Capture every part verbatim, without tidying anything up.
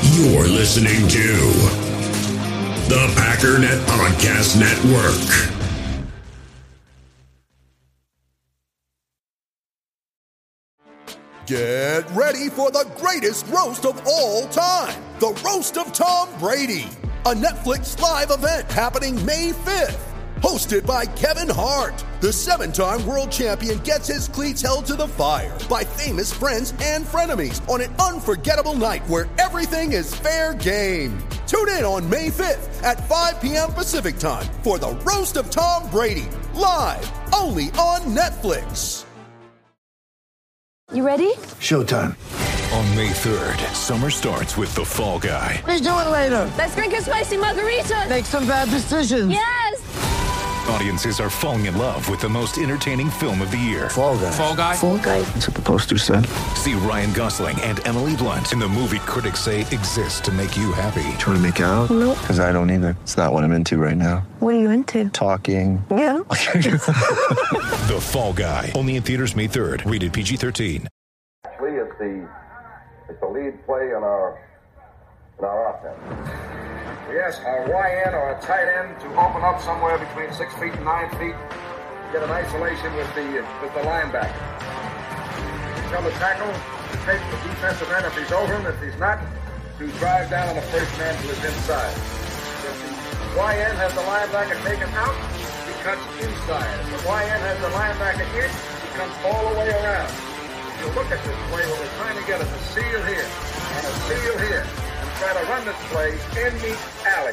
You're listening to the Packernet Podcast Network. Get ready for the greatest roast of all time, the Roast of Tom Brady, a Netflix live event happening May fifth. Hosted by Kevin Hart, the seven-time world champion gets his cleats held to the fire by famous friends and frenemies on an unforgettable night where everything is fair game. Tune in on May fifth at five p.m. Pacific time for the Roast of Tom Brady, live only on Netflix. You ready? Showtime. On May third, summer starts with The Fall Guy. Let's do it later. Let's drink a spicy margarita. Make some bad decisions. Yes! Audiences are falling in love with the most entertaining film of the year. Fall Guy. Fall Guy? Fall Guy. That's what the poster said. See Ryan Gosling and Emily Blunt in the movie critics say exists to make you happy. Trying to make it out? Nope. Because I don't either. It's not what I'm into right now. What are you into? Talking. Yeah. The Fall Guy. Only in theaters May third. Rated P G thirteen. Actually, it's the it's the lead play in our in our offense. Yes, a Y N or a tight end to open up somewhere between six feet and nine feet. Get an isolation with the with the linebacker. Tell the tackle to take the defensive end if he's over him. If he's not, to drive down on the first man to his inside. If the Y N has the linebacker taken out, he cuts inside. If the Y N has the linebacker in, he comes all the way around. If you look at this play, what we're trying to get is a seal here and a seal here. Try to run this play in the alley.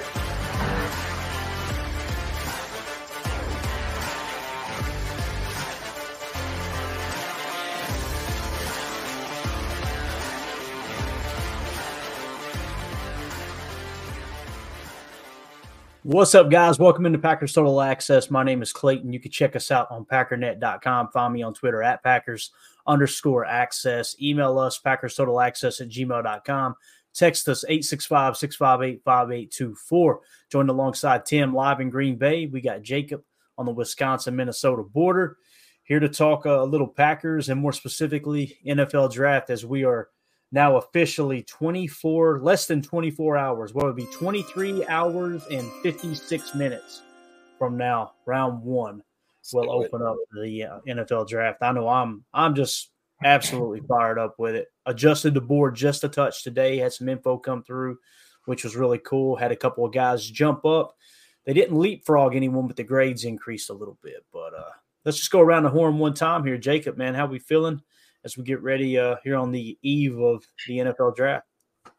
What's up, guys? Welcome into Packers Total Access. My name is Clayton. You can check us out on packernet dot com. Find me on Twitter at Packers underscore access. Email us, Packers Total Access at gmail dot com. Text us eight six five, six five eight, five eight two four. Joined alongside Tim live in Green Bay. We got Jacob on the Wisconsin-Minnesota border. Here to talk a little Packers and more specifically N F L draft, as we are now officially twenty-four, less than twenty-four hours. What would be twenty-three hours and fifty-six minutes from now. Round one will open up the uh, N F L draft. I know I'm I'm just absolutely fired up with it. Adjusted the board just a touch today. Had some info come through, which was really cool. Had a couple of guys jump up. They didn't leapfrog anyone, but the grades increased a little bit. But uh, let's just go around the horn one time here. Jacob, man, how we feeling as we get ready uh, here on the eve of the N F L draft?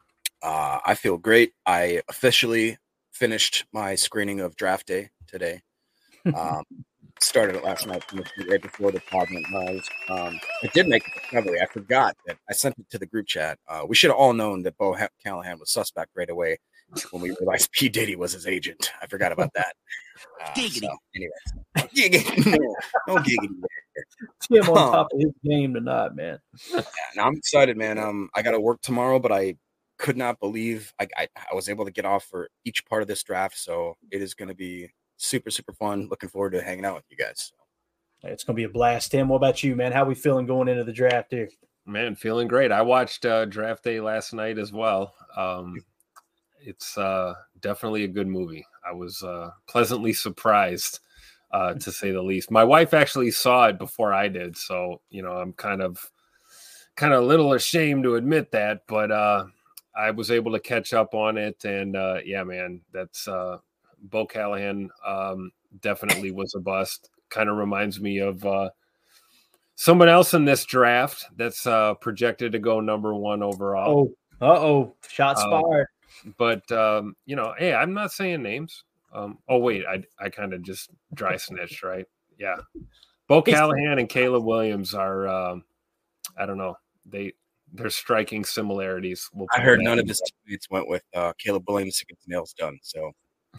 Uh, I feel great. I officially finished my screening of draft day today. Um, started it last night, right before the pod went live. Um, I did make a discovery. I forgot that I sent it to the group chat. Uh, we should have all known that Bo Callahan was suspect right away when we realized P. Diddy was his agent. I forgot about that. Uh, giggity. So, anyway, giggity. No, no giggity there. Tim on top of his game tonight, man. Yeah, no, I'm excited, man. Um, I got to work tomorrow, but I could not believe I, I, I was able to get off for each part of this draft. So it is going to be super, super fun. Looking forward to hanging out with you guys. It's going to be a blast. Tim, what about you, man? How we feeling going into the draft here? Man, feeling great. I watched uh, draft day last night as well. Um, it's uh, definitely a good movie. I was uh, pleasantly surprised, uh, to say the least. My wife actually saw it before I did. So, you know, I'm kind of, kind of a little ashamed to admit that, but uh, I was able to catch up on it. And uh, yeah, man, that's, uh, Bo Callahan um, definitely was a bust. Kind of reminds me of uh, someone else in this draft that's uh, projected to go number one overall. Oh, uh-oh, shots Um, fired. But, um, you know, hey, I'm not saying names. Um, oh, wait, I I kind of just dry snitched, right? Yeah. Bo Callahan and Caleb Williams are, um, I don't know, they, they're striking similarities. We'll I heard none of his teammates went with uh, Caleb Williams to get the nails done. So.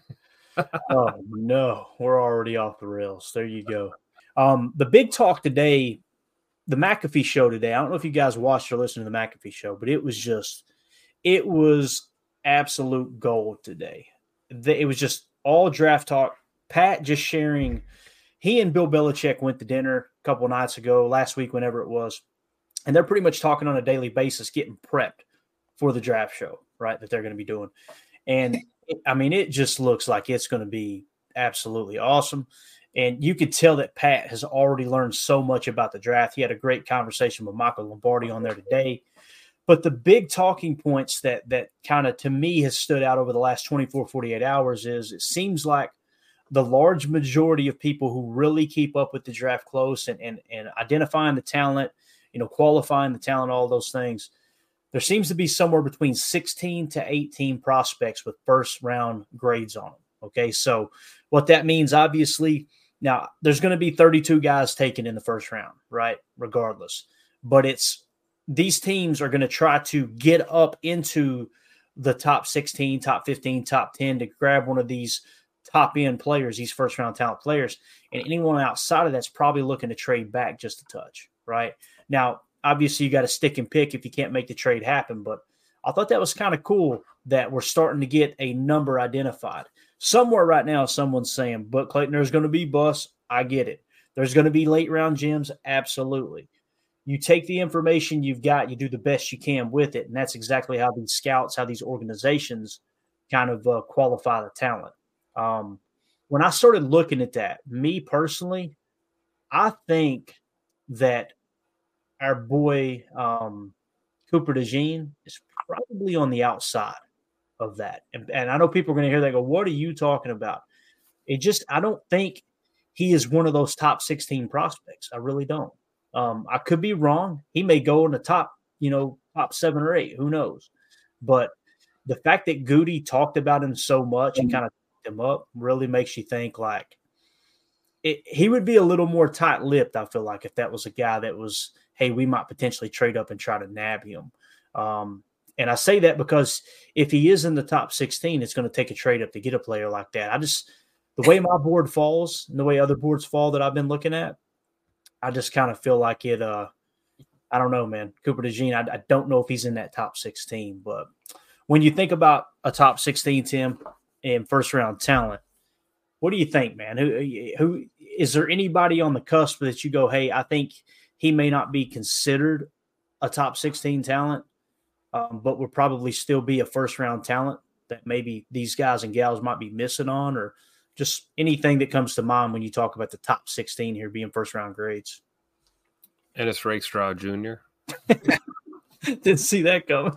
Oh, no, we're already off the rails. There you go. Um, the big talk today, the McAfee show today, I don't know if you guys watched or listened to the McAfee show, but it was just, it was absolute gold today. It was just all draft talk. Pat just sharing, he and Bill Belichick went to dinner a couple of nights ago, last week, whenever it was, and they're pretty much talking on a daily basis, getting prepped for the draft show. right, that they're going to be doing. And, I mean, it just looks like it's going to be absolutely awesome. And you could tell that Pat has already learned so much about the draft. He had a great conversation with Michael Lombardi on there today. But the big talking points that that kind of, to me, has stood out over the last twenty-four, forty-eight hours is it seems like the large majority of people who really keep up with the draft close and, and, and identifying the talent, you know, qualifying the talent, all those things, there seems to be somewhere between sixteen to eighteen prospects with first round grades on them. Okay. So what that means, obviously, now there's going to be thirty-two guys taken in the first round, right? Regardless, but it's, these teams are going to try to get up into the top sixteen, top fifteen, top ten to grab one of these top end players, these first round talent players. And anyone outside of that's probably looking to trade back just a touch, right? Now, obviously you got to stick and pick if you can't make the trade happen, but I thought that was kind of cool that we're starting to get a number identified. Somewhere right now, someone's saying, but Clayton, there's going to be busts. I get it. There's going to be late round gems. Absolutely. You take the information you've got, you do the best you can with it. And that's exactly how these scouts, how these organizations kind of uh, qualify the talent. Um, when I started looking at that, me personally, I think that our boy um, Cooper DeJean is probably on the outside of that. And, and I know people are going to hear that go, what are you talking about? It just, I don't think he is one of those top sixteen prospects. I really don't. Um, I could be wrong. He may go in the top, you know, top seven or eight. Who knows? But the fact that Goody talked about him so much and kind of picked him up really makes you think like it, he would be a little more tight-lipped, I feel like, if that was a guy that was, hey, we might potentially trade up and try to nab him. Um, and I say that because if he is in the top sixteen, it's going to take a trade up to get a player like that. I just – the way my board falls and the way other boards fall that I've been looking at, I just kind of feel like it. Uh, I don't know, man. Cooper DeJean, I, I don't know if he's in that top sixteen. But when you think about a top sixteen, Tim, and first round talent, what do you think, man? Who, who is there anybody on the cusp that you go, hey, I think he may not be considered a top sixteen talent, um, but would probably still be a first round talent that maybe these guys and gals might be missing on, or just anything that comes to mind when you talk about the top sixteen here being first round grades? Ennis Rakestraw Junior Didn't see that coming.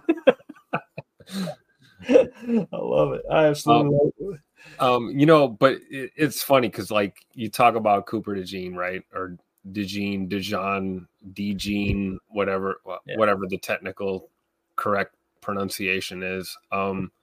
I love it. I absolutely um, love it. Um, you know, but it, it's funny because, like, you talk about Cooper DeJean, right? Or DeJean, DeJean, DeJean, whatever, yeah. whatever the technical correct pronunciation is. Um,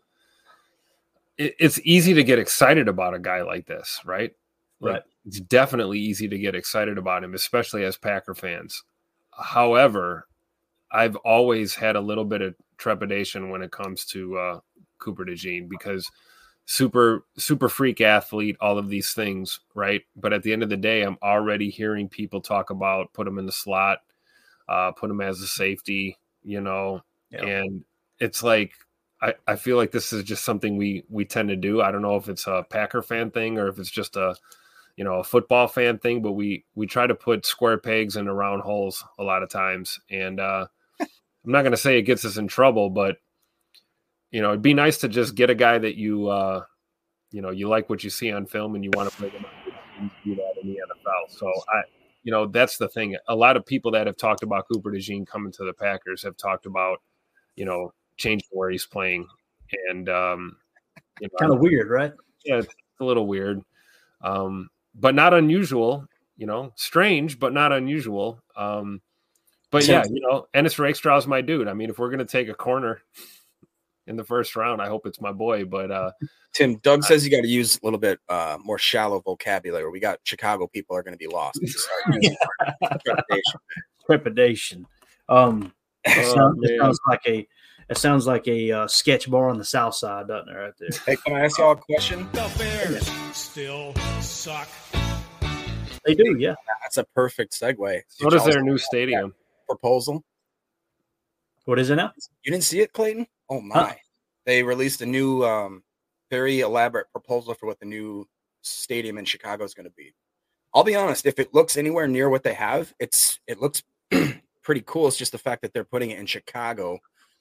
it, it's easy to get excited about a guy like this, right? Like, right. It's definitely easy to get excited about him, especially as Packer fans. However, I've always had a little bit of trepidation when it comes to uh, Cooper DeJean because super, super freak athlete, all of these things, right? But at the end of the day, I'm already hearing people talk about put him in the slot, uh, put him as a safety, you know, yeah. And it's like, I, I feel like this is just something we, we tend to do. I don't know if it's a Packer fan thing or if it's just a, you know, a football fan thing, but we, we try to put square pegs into round holes a lot of times. And uh, I'm not going to say it gets us in trouble, but, you know, it'd be nice to just get a guy that you, uh, you know, you like what you see on film and you want to play them and do that in the N F L. So I, you know, that's the thing. A lot of people that have talked about Cooper DeJean coming to the Packers have talked about, you know, changing where he's playing. And, um, you know, kind of weird, right? Yeah, it's a little weird, um, but not unusual, you know, strange, but not unusual. Um, but yeah, you know, Ennis Rakestraw is my dude. I mean, if we're going to take a corner in the first round, I hope it's my boy. But uh, Tim, Doug says you got to use a little bit uh, more shallow vocabulary. We got Chicago people are going to be lost. Trepidation. Trepidation. Um, it, oh, sounds, it sounds like a it sounds like a uh, sketch bar on the South Side, doesn't it? Right there. Hey, can I ask y'all a question? The Bears still suck. They do, yeah. That's a perfect segue. What is their new stadium proposal? What is it now? You didn't see it, Clayton? Oh my! Huh? They released a new, um, very elaborate proposal for what the new stadium in Chicago is going to be. I'll be honest; if it looks anywhere near what they have, it's it looks pretty cool. It's just the fact that they're putting it in Chicago.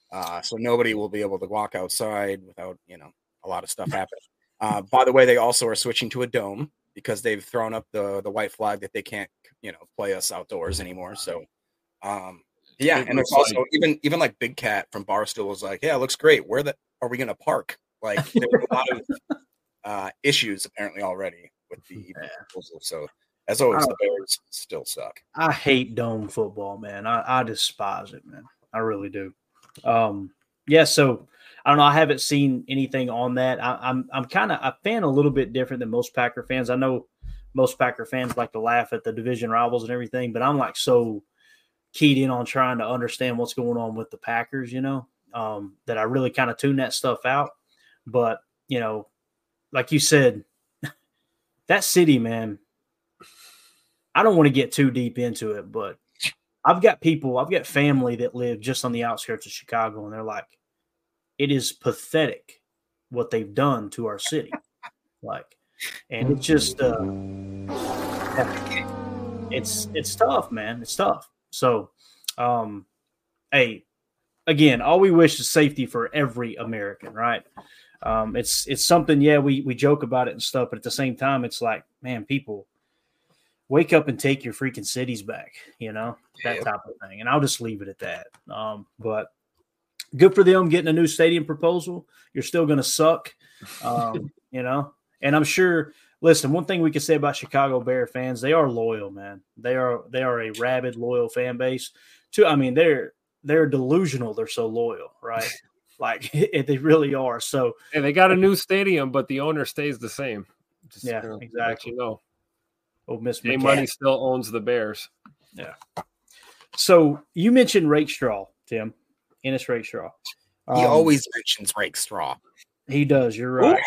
Uh, so nobody will be able to walk outside without, you know, a lot of stuff happening. Uh, by the way, they also are switching to a dome because they've thrown up the the white flag that they can't, you know, play us outdoors anymore. So, um, yeah, It and looks there's also like- even even like Big Cat from Barstool was like, yeah, it looks great. Where the are we going to park? Like, there's a lot of uh, issues apparently already with the proposal. So, as always, the Bears still suck. I hate dome football, man. I, I despise it, man. I really do. Um, yeah, so I don't know. I haven't seen anything on that. I, I'm I'm kind of a fan a little bit different than most Packer fans. I know most Packer fans like to laugh at the division rivals and everything, but I'm like so keyed in on trying to understand what's going on with the Packers, you know, um, that I really kind of tune that stuff out. But, you know, like you said, that city, man, I don't want to get too deep into it, but I've got people, I've got family that live just on the outskirts of Chicago, and they're like, it is pathetic what they've done to our city. Like, and it's just, uh, it's, it's tough, man. It's tough. So, um, hey, again, all we wish is safety for every American, right? Um, it's, it's something, yeah, we, we joke about it and stuff, but at the same time, it's like, man, people, wake up and take your freaking cities back, you know, that Yep. type of thing. And I'll just leave it at that. Um, but good for them getting a new stadium proposal. You're still going to suck, um, you know, and I'm sure, listen, one thing we can say about Chicago Bear fans, they are loyal, man. They are, they are a rabid, loyal fan base too. I mean, they're, they're delusional. They're so loyal, right? Like they really are. So, and they got a new stadium, but the owner stays the same. Just, yeah, you know, let exactly. you know. Oh, Miss Jay McCann. Money still owns the Bears. Yeah. So you mentioned Rakestraw, Tim. Ennis Rakestraw. He Um, always mentions Rake Straw. He does. You're right.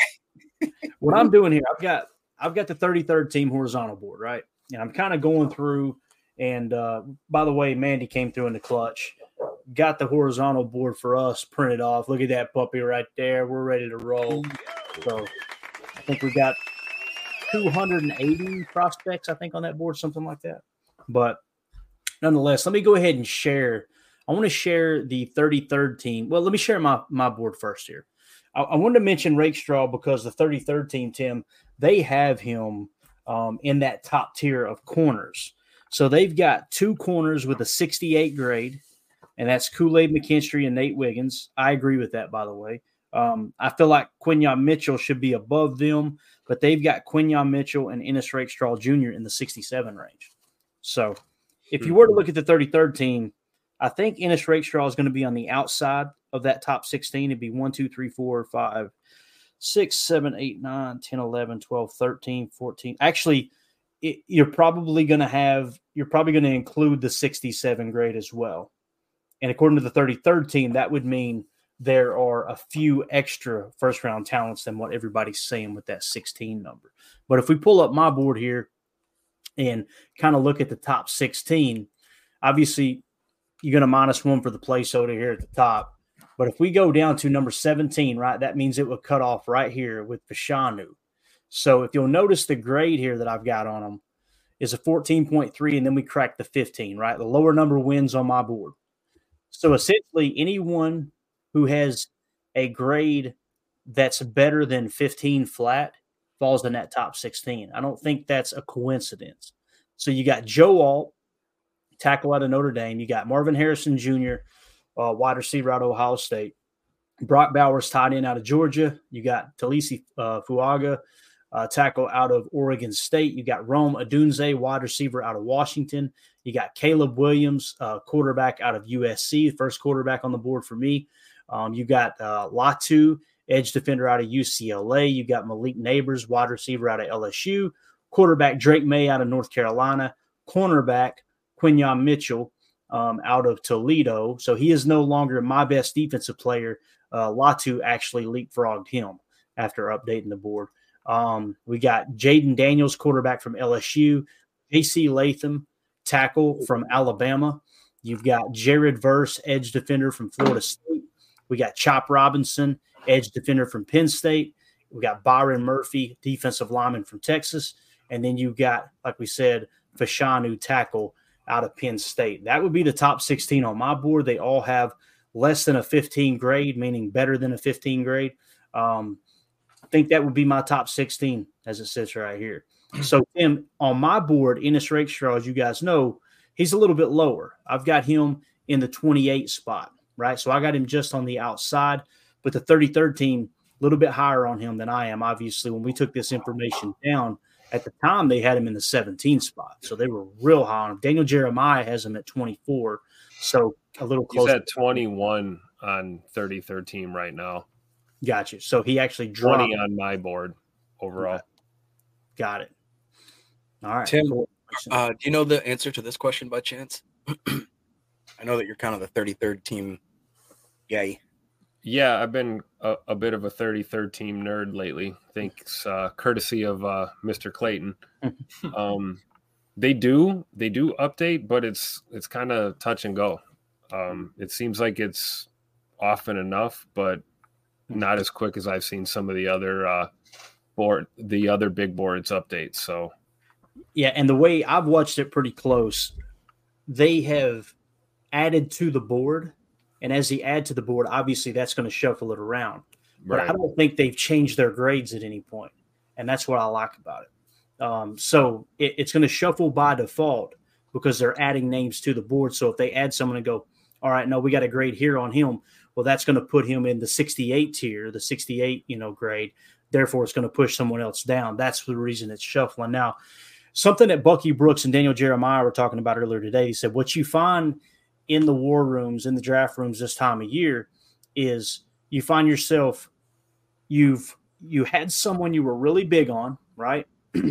What I'm doing here, I've got I've got the thirty-third team horizontal board, right? And I'm kind of going through. And uh, by the way, Mandy came through in the clutch. Got the horizontal board for us printed off. Look at that puppy right there. We're ready to roll. So I think we got two hundred eighty prospects, I think, on that board, something like that. But nonetheless, let me go ahead and share. I want to share the thirty-third team. Well, let me share my, my board first here. I, I wanted to mention Rakestraw because the thirty-third team, Tim, they have him um, in that top tier of corners. So they've got two corners with a sixty-eight grade, and that's Kool-Aid McKinstry and Nate Wiggins. I agree with that, by the way. Um, I feel like Quinyon Mitchell should be above them, but they've got Quinyon Mitchell and Ennis Rakestraw Junior in the sixty-seven range. So if you were to look at the thirty-third team, I think Ennis Rakestraw is going to be on the outside of that top sixteen. It'd be one, two, three, four, five, six, seven, eight, nine, ten, eleven, twelve, thirteen, fourteen. Actually, it, you're probably going to have, you're probably going to include the sixty-seven grade as well. And according to the thirty-third team, that would mean there are a few extra first-round talents than what everybody's saying with that sixteen number. But if we pull up my board here and kind of look at the top sixteen, obviously you're going to minus one for the placeholder here at the top. But if we go down to number seventeen, right, that means it would cut off right here with Fashanu. So if you'll notice the grade here that I've got on them is a fourteen point three, and then we crack the fifteen, right? The lower number wins on my board. So essentially anyone who has a grade that's better than fifteen flat falls in that top sixteen. I don't think that's a coincidence. So you got Joe Alt, tackle out of Notre Dame. You got Marvin Harrison Junior, uh, wide receiver out of Ohio State. Brock Bowers, tight end out of Georgia. You got Talisi uh, Fuaga, uh, tackle out of Oregon State. You got Rome Odunze, wide receiver out of Washington. You got Caleb Williams, uh, quarterback out of U S C, first quarterback on the board for me. Um, you got uh, Latu, edge defender out of U C L A. You got Malik Neighbors, wide receiver out of L S U. Quarterback Drake May out of North Carolina. Cornerback Quinyon Mitchell um, out of Toledo. So he is no longer my best defensive player. Uh, Latu actually leapfrogged him after updating the board. Um, we got Jaden Daniels, quarterback from L S U. J C Latham, tackle from Alabama. You've got Jared Verse, edge defender from Florida State. We got Chop Robinson, edge defender from Penn State. We got Byron Murphy, defensive lineman from Texas. And then you got, like we said, Fashanu, tackle out of Penn State. That would be the top sixteen on my board. They all have less than a fifteen grade, meaning better than a fifteen grade. Um, I think that would be my top sixteen as it sits right here. So, Tim, on my board, Ennis Rakestraw, as you guys know, he's a little bit lower. I've got him in the twenty-eight spot, right? So I got him just on the outside, but the thirty-third team, a little bit higher on him than I am. Obviously, when we took this information down, at the time, they had him in the seventeen spot. So they were real high on him. Daniel Jeremiah has him at twenty-four. So a little closer. He's at twenty-one on thirty-third team right now. Gotcha. So he actually dropped. twenty on my board overall. Got it. All right. Tim, uh, do you know the answer to this question by chance? I know that you're kind of the thirty-third team guy. Yeah, I've been a, a bit of a thirty-third team nerd lately. Thanks, uh, courtesy of uh, Mister Clayton. um, they do they do update, but it's it's kind of touch and go. Um, it seems like it's often enough, but not as quick as I've seen some of the other uh, board the other big boards updates. So, yeah, and the way I've watched it pretty close, they have added to the board. And as they add to the board, obviously that's going to shuffle it around. But right. I don't think they've changed their grades at any point. And that's what I like about it. Um, so it, it's going to shuffle by default because they're adding names to the board. So if they add someone and go, all right, no, we got a grade here on him. Well, that's going to put him in the sixty-eight tier, the sixty-eight, you know, grade. Therefore, it's going to push someone else down. That's the reason it's shuffling. Now, something that Bucky Brooks and Daniel Jeremiah were talking about earlier today, he said, what you find in the war rooms, in the draft rooms this time of year is you find yourself, you've, you had someone you were really big on, right?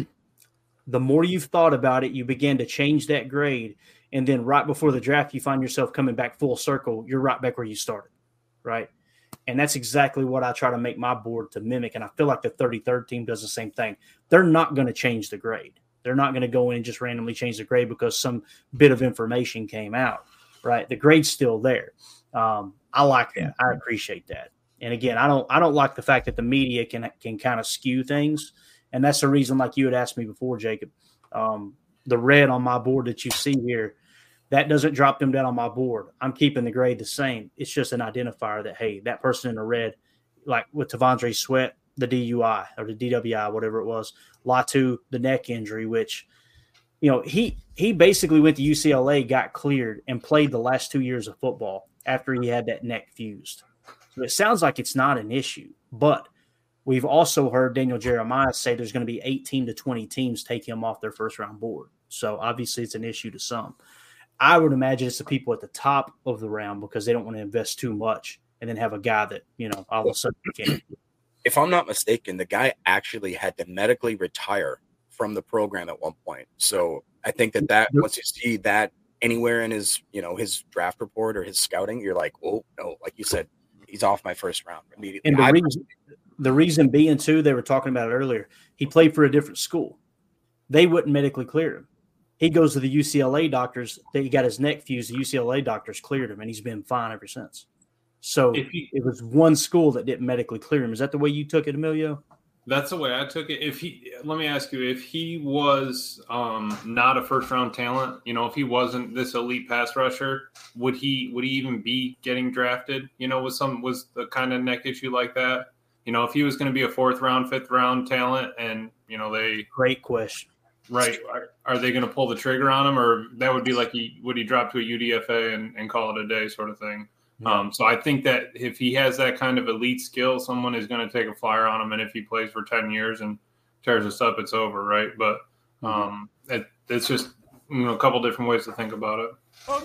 The more you've thought about it, you begin to change that grade. And then right before the draft, you find yourself coming back full circle. You're right back where you started, right? And that's exactly what I try to make my board to mimic. And I feel like the thirty-third team does the same thing. They're not going to change the grade. They're not going to go in and just randomly change the grade because some bit of information came out. Right, the grade's still there. Um, I like that. I appreciate that. And again, I don't. I don't like the fact that the media can can kind of skew things, and that's the reason. Like you had asked me before, Jacob, um, the red on my board that you see here, that doesn't drop them down on my board. I'm keeping the grade the same. It's just an identifier that hey, that person in the red, like with T'Vondre Sweat, the D U I or the D W I, whatever it was, Latu, the neck injury, which. You know, he he basically went to U C L A, got cleared, and played the last two years of football after he had that neck fused. So it sounds like it's not an issue. But we've also heard Daniel Jeremiah say there's going to be eighteen to twenty teams take him off their first-round board. So obviously it's an issue to some. I would imagine it's the people at the top of the round because they don't want to invest too much and then have a guy that, you know, all of a sudden can't. If I'm not mistaken, the guy actually had to medically retire from the program at one point. So I think that that once you see that anywhere in his, you know, his draft report or his scouting, you're like, oh no, like you said, he's off my first round immediately. And the I, reason, the reason being too, they were talking about it earlier. He played for a different school. They wouldn't medically clear him. He goes to the U C L A doctors. He got his neck fused. The U C L A doctors cleared him, and he's been fine ever since. So he, it was one school that didn't medically clear him. Is that the way you took it, Emilio? That's the way I took it. If he, let me ask you, if he was um, not a first round talent, you know, if he wasn't this elite pass rusher, would he, would he even be getting drafted? You know, with some, was the kind of neck issue like that? You know, if he was going to be a fourth round, fifth round talent and, you know, they. Great question. Right. Are, are they going to pull the trigger on him, or that would be like, he, would he drop to a U D F A and, and call it a day sort of thing? Yeah. Um, so I think that if he has that kind of elite skill, someone is going to take a flyer on him. And if he plays for ten years and tears us up, it's over, right? But um, mm-hmm. it, it's just, you know, a couple different ways to think about it.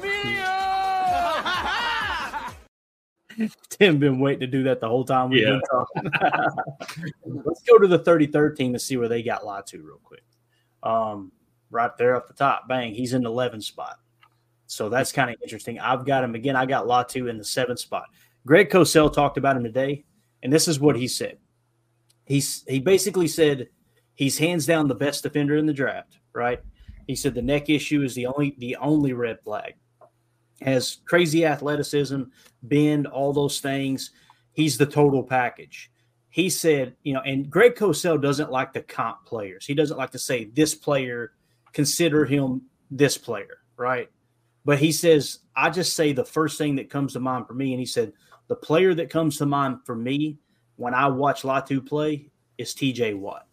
Tim been waiting to do that the whole time we've yeah. been talking. Let's go to the thirty-third team to see where they got Latu real quick. Um, right there up the top, bang, he's in the eleventh spot. So that's kind of interesting. I've got him again. I got Latu in the seventh spot. Greg Cosell talked about him today, and this is what he said. He's he basically said he's hands down the best defender in the draft. Right? He said the neck issue is the only the only red flag. Has crazy athleticism, bend, all those things. He's the total package. He said, you know, and Greg Cosell doesn't like to comp players. He doesn't like to say this player, consider him this player, right? But he says, I just say the first thing that comes to mind for me, and he said, the player that comes to mind for me when I watch Latu play is T J Watt.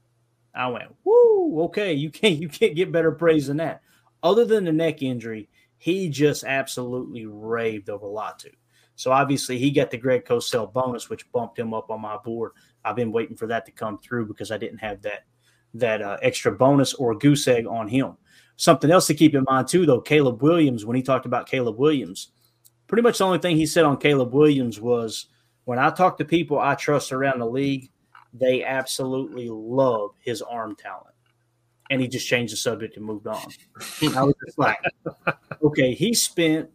I went, woo, okay, you can't you can't get better praise than that. Other than the neck injury, he just absolutely raved over Latu. So obviously he got the Greg Cosell bonus, which bumped him up on my board. I've been waiting for that to come through because I didn't have that that uh, extra bonus or goose egg on him. Something else to keep in mind too, though, Caleb Williams, when he talked about Caleb Williams, pretty much the only thing he said on Caleb Williams was, when I talk to people I trust around the league, they absolutely love his arm talent. And he just changed the subject and moved on. I was just like, okay, he spent,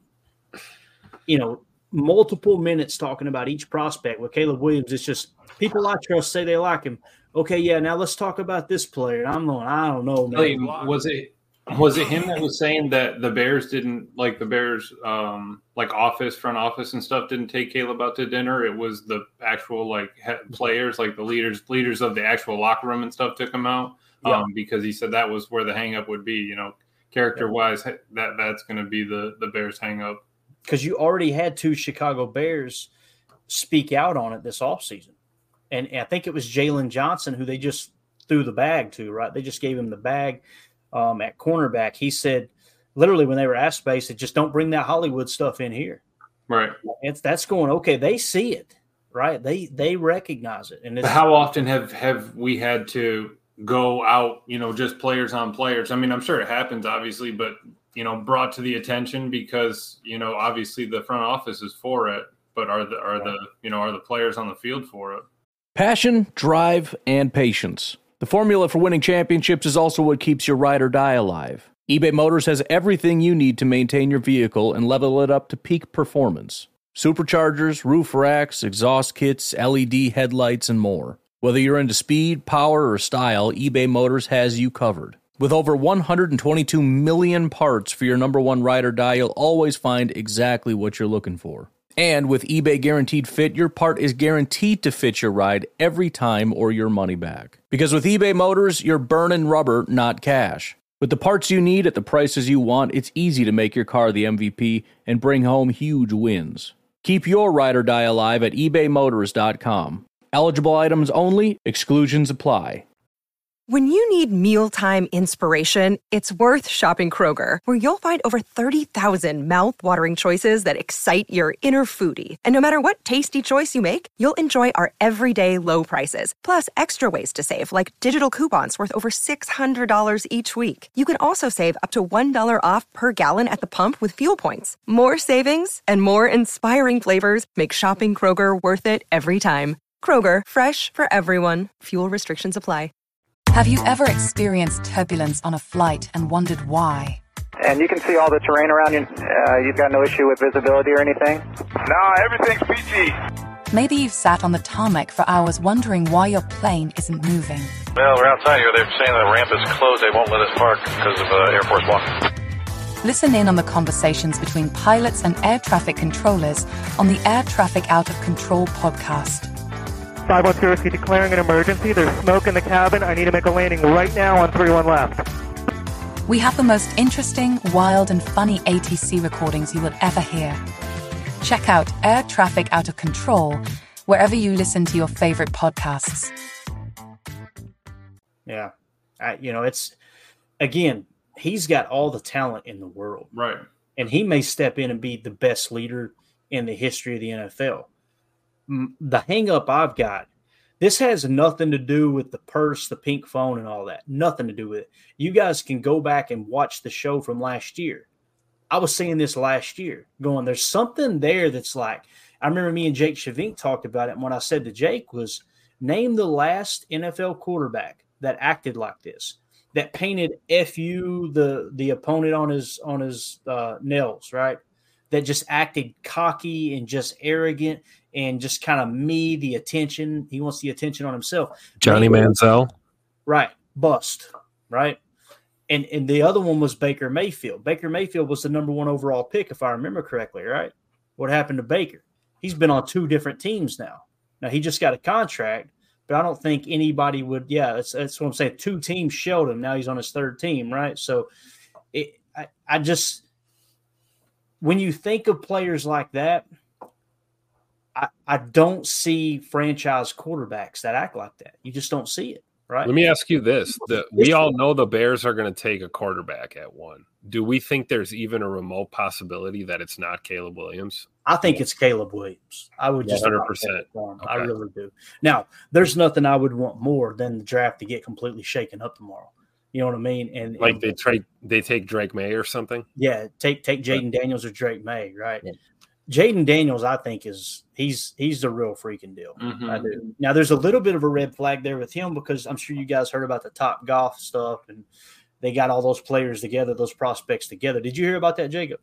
you know, multiple minutes talking about each prospect. With Caleb Williams, it's just people I trust say they like him. Okay, yeah, now let's talk about this player. And I'm going, I don't know, man. Was it was it him that was saying that the Bears didn't, like the Bears, um, like office, front office and stuff didn't take Caleb out to dinner? It was the actual, like, players, like the leaders leaders of the actual locker room and stuff took him out? Um, yeah. Because he said that was where the hang-up would be, you know, character-wise, that that's going to be the, the Bears' hang-up. Because you already had two Chicago Bears speak out on it this offseason. And I think it was Jalen Johnson who they just threw the bag to, right? They just gave him the bag um, at cornerback. He said, literally when they were asked about, he said, just don't bring that Hollywood stuff in here. Right. It's, that's going, okay, they see it, right? They they recognize it. And it's, how often have, have we had to go out, you know, just players on players? I mean, I'm sure it happens, obviously, but, you know, brought to the attention because, you know, obviously the front office is for it, but are the, are the, you know, are the players on the field for it? Passion, drive, and patience. The formula for winning championships is also what keeps your ride or die alive. eBay Motors has everything you need to maintain your vehicle and level it up to peak performance. Superchargers, roof racks, exhaust kits, L E D headlights, and more. Whether you're into speed, power, or style, eBay Motors has you covered. With over one hundred twenty-two million parts for your number one ride or die, you'll always find exactly what you're looking for. And with eBay Guaranteed Fit, your part is guaranteed to fit your ride every time or your money back. Because with eBay Motors, you're burning rubber, not cash. With the parts you need at the prices you want, it's easy to make your car the M V P and bring home huge wins. Keep your ride or die alive at ebay motors dot com. Eligible items only, exclusions apply. When you need mealtime inspiration, it's worth shopping Kroger, where you'll find over thirty thousand mouth-watering choices that excite your inner foodie. And no matter what tasty choice you make, you'll enjoy our everyday low prices, plus extra ways to save, like digital coupons worth over six hundred dollars each week. You can also save up to one dollar off per gallon at the pump with fuel points. More savings and more inspiring flavors make shopping Kroger worth it every time. Kroger, fresh for everyone. Fuel restrictions apply. Have you ever experienced turbulence on a flight and wondered why? And you can see all the terrain around you. Uh, you've got no issue with visibility or anything? No, everything's peachy. Maybe you've sat on the tarmac for hours wondering why your plane isn't moving. Well, we're outside here. They're saying the ramp is closed. They won't let us park because of uh, Air Force One. Listen in on the conversations between pilots and air traffic controllers on the Air Traffic Out of Control podcast. five one zero, declaring an emergency. There's smoke in the cabin. I need to make a landing right now on three one left. We have the most interesting, wild, and funny A T C recordings you will ever hear. Check out Air Traffic Out of Control wherever you listen to your favorite podcasts. Yeah. I, you know, it's, again, he's got all the talent in the world. Right. And he may step in and be the best leader in the history of the N F L. The hang up I've got, this has nothing to do with the purse, the pink phone, and all that. Nothing to do with it. You guys can go back and watch the show from last year. I was saying this last year, going, there's something there that's like, I remember me and Jake Shavink talked about it, and what I said to Jake was, name the last N F L quarterback that acted like this, that painted F U the the opponent on his on his uh, nails, right? That just acted cocky and just arrogant and just kind of me, the attention. He wants the attention on himself. Johnny Manziel. Right. Bust. Right. And and the other one was Baker Mayfield. Baker Mayfield was the number one overall pick, if I remember correctly, right? What happened to Baker? He's been on two different teams now. Now, he just got a contract, but I don't think anybody would, yeah, that's, that's what I'm saying. Two teams shelled him. Now he's on his third team, right? So it, I, I just – when you think of players like that, I, I don't see franchise quarterbacks that act like that. You just don't see it, right? Let me ask you this. The, we all know the Bears are going to take a quarterback at one. Do we think there's even a remote possibility that it's not Caleb Williams? I think it's Caleb Williams. I would just one hundred percent. Okay. I really do. Now, there's nothing I would want more than the draft to get completely shaken up tomorrow. You know what I mean? And like and, they trade, they take Drake May or something. Yeah, take take Jaden Daniels or Drake May, right? Yeah. Jaden Daniels, I think, is he's he's the real freaking deal. Mm-hmm. I do. Now, there's a little bit of a red flag there with him because I'm sure you guys heard about the Top Golf stuff, and they got all those players together, those prospects together. Did you hear about that, Jacob?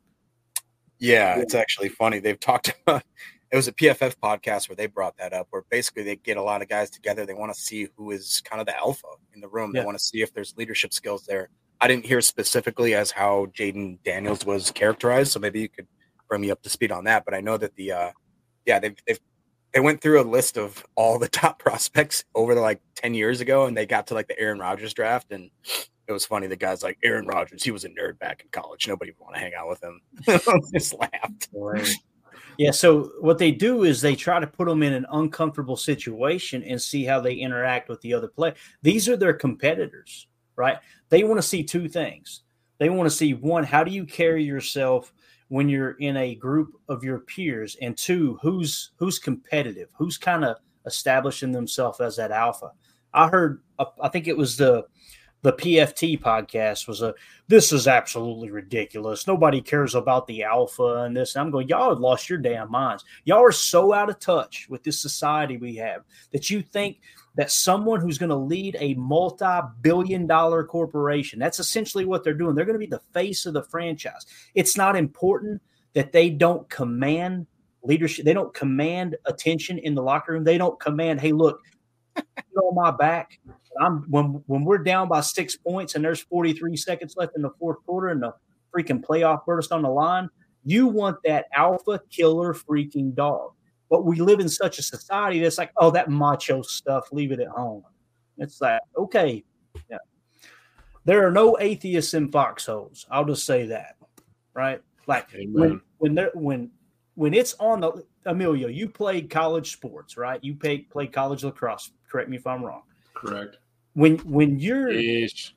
Yeah, it's actually funny. They've talked about it was a P F F podcast where they brought that up, where basically they get a lot of guys together. They want to see who is kind of the alpha in the room. Yeah. They want to see if there's leadership skills there. I didn't hear specifically as how Jaden Daniels was characterized, so maybe you could bring me up to speed on that. But I know that the uh, yeah, they've, they've they went through a list of all the top prospects over the, like ten years ago, and they got to like the Aaron Rodgers draft, and it was funny. The guy's like, Aaron Rodgers, he was a nerd back in college. Nobody would want to hang out with him. Just laughed. Yeah, so what they do is they try to put them in an uncomfortable situation and see how they interact with the other player. These are their competitors, right? They want to see two things. They want to see, one, how do you carry yourself when you're in a group of your peers? And two, who's who's competitive? Who's kind of establishing themselves as that alpha? I heard, uh, I think it was the the P F T podcast was a, this is absolutely ridiculous. Nobody cares about the alpha and this. And I'm going, y'all have lost your damn minds. Y'all are so out of touch with this society we have that you think that someone who's going to lead a multi-billion dollar corporation, that's essentially what they're doing. They're going to be the face of the franchise. It's not important that they don't command leadership. They don't command attention in the locker room. They don't command, hey, look, you're on my back. I'm when when we're down by six points and there's forty-three seconds left in the fourth quarter and the freaking playoff burst on the line, you want that alpha killer freaking dog. But we live in such a society that's like, oh, that macho stuff, leave it at home. It's like, okay, yeah. There are no atheists in foxholes. I'll just say that, right? Like when when there when when it's on the Emilio, you played college sports, right? You played played college lacrosse. Correct me if I'm wrong. Correct. When when you're Ish.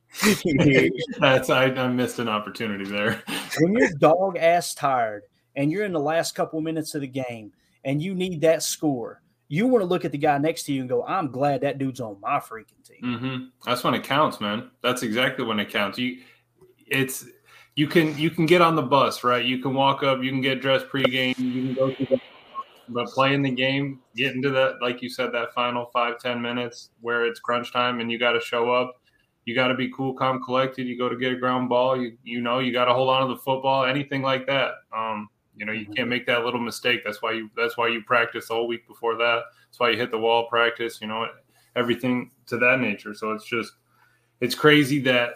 That's I, I missed an opportunity there. When you're dog ass tired and you're in the last couple of minutes of the game and you need that score, you want to look at the guy next to you and go, I'm glad that dude's on my freaking team. Mm-hmm. That's when it counts, man. That's exactly when it counts. You it's you can you can get on the bus, right? You can walk up, you can get dressed pregame, you can go through the But playing the game, getting to that, like you said, that final five, ten minutes where it's crunch time and you got to show up, you got to be cool, calm, collected. You go to get a ground ball, you you know, you got to hold on to the football, anything like that. Um, you know, you can't make that little mistake. That's why you that's why you practice the whole week before that. That's why you hit the wall practice, you know, everything to that nature. So it's just, it's crazy that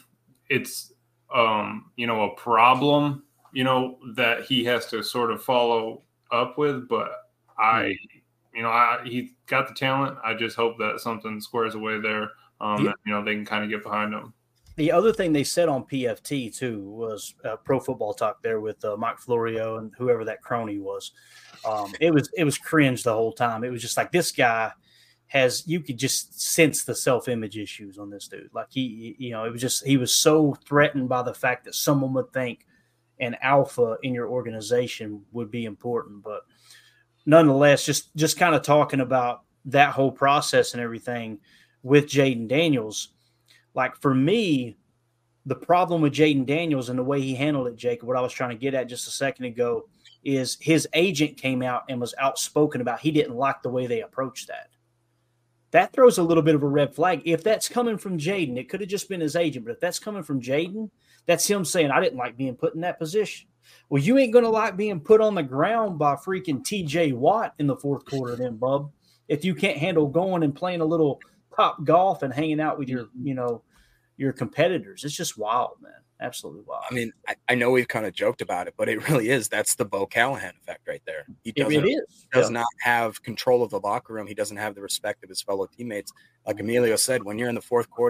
it's, um, you know, a problem, you know, that he has to sort of follow up with, but I, you know, I he got the talent. I just hope that something squares away there. Um, Yeah. and, you know, they can kind of get behind him. The other thing they said on P F T too was uh, Pro Football Talk there with uh, Mike Florio and whoever that crony was. Um, it was it was cringe the whole time. It was just like this guy has you could just sense the self-image issues on this dude. Like he, you know, it was just he was so threatened by the fact that someone would think an alpha in your organization would be important. But nonetheless, just just kind of talking about that whole process and everything with Jaden Daniels. Like for me, the problem with Jaden Daniels and the way he handled it, Jacob, what I was trying to get at just a second ago, is his agent came out and was outspoken about he didn't like the way they approached that. That throws a little bit of a red flag. If that's coming from Jaden, it could have just been his agent, but if that's coming from Jaden, that's him saying, I didn't like being put in that position. Well, you ain't going to like being put on the ground by freaking T J Watt in the fourth quarter then, bub, if you can't handle going and playing a little top golf and hanging out with your, you know, your competitors. It's just wild, man. Absolutely wild. I mean, I, I know we've kind of joked about it, but it really is. That's the Bo Callahan effect right there. He doesn't, it is. does Yeah. not have control of the locker room. He doesn't have the respect of his fellow teammates. Like Emilio said, when you're in the fourth quarter,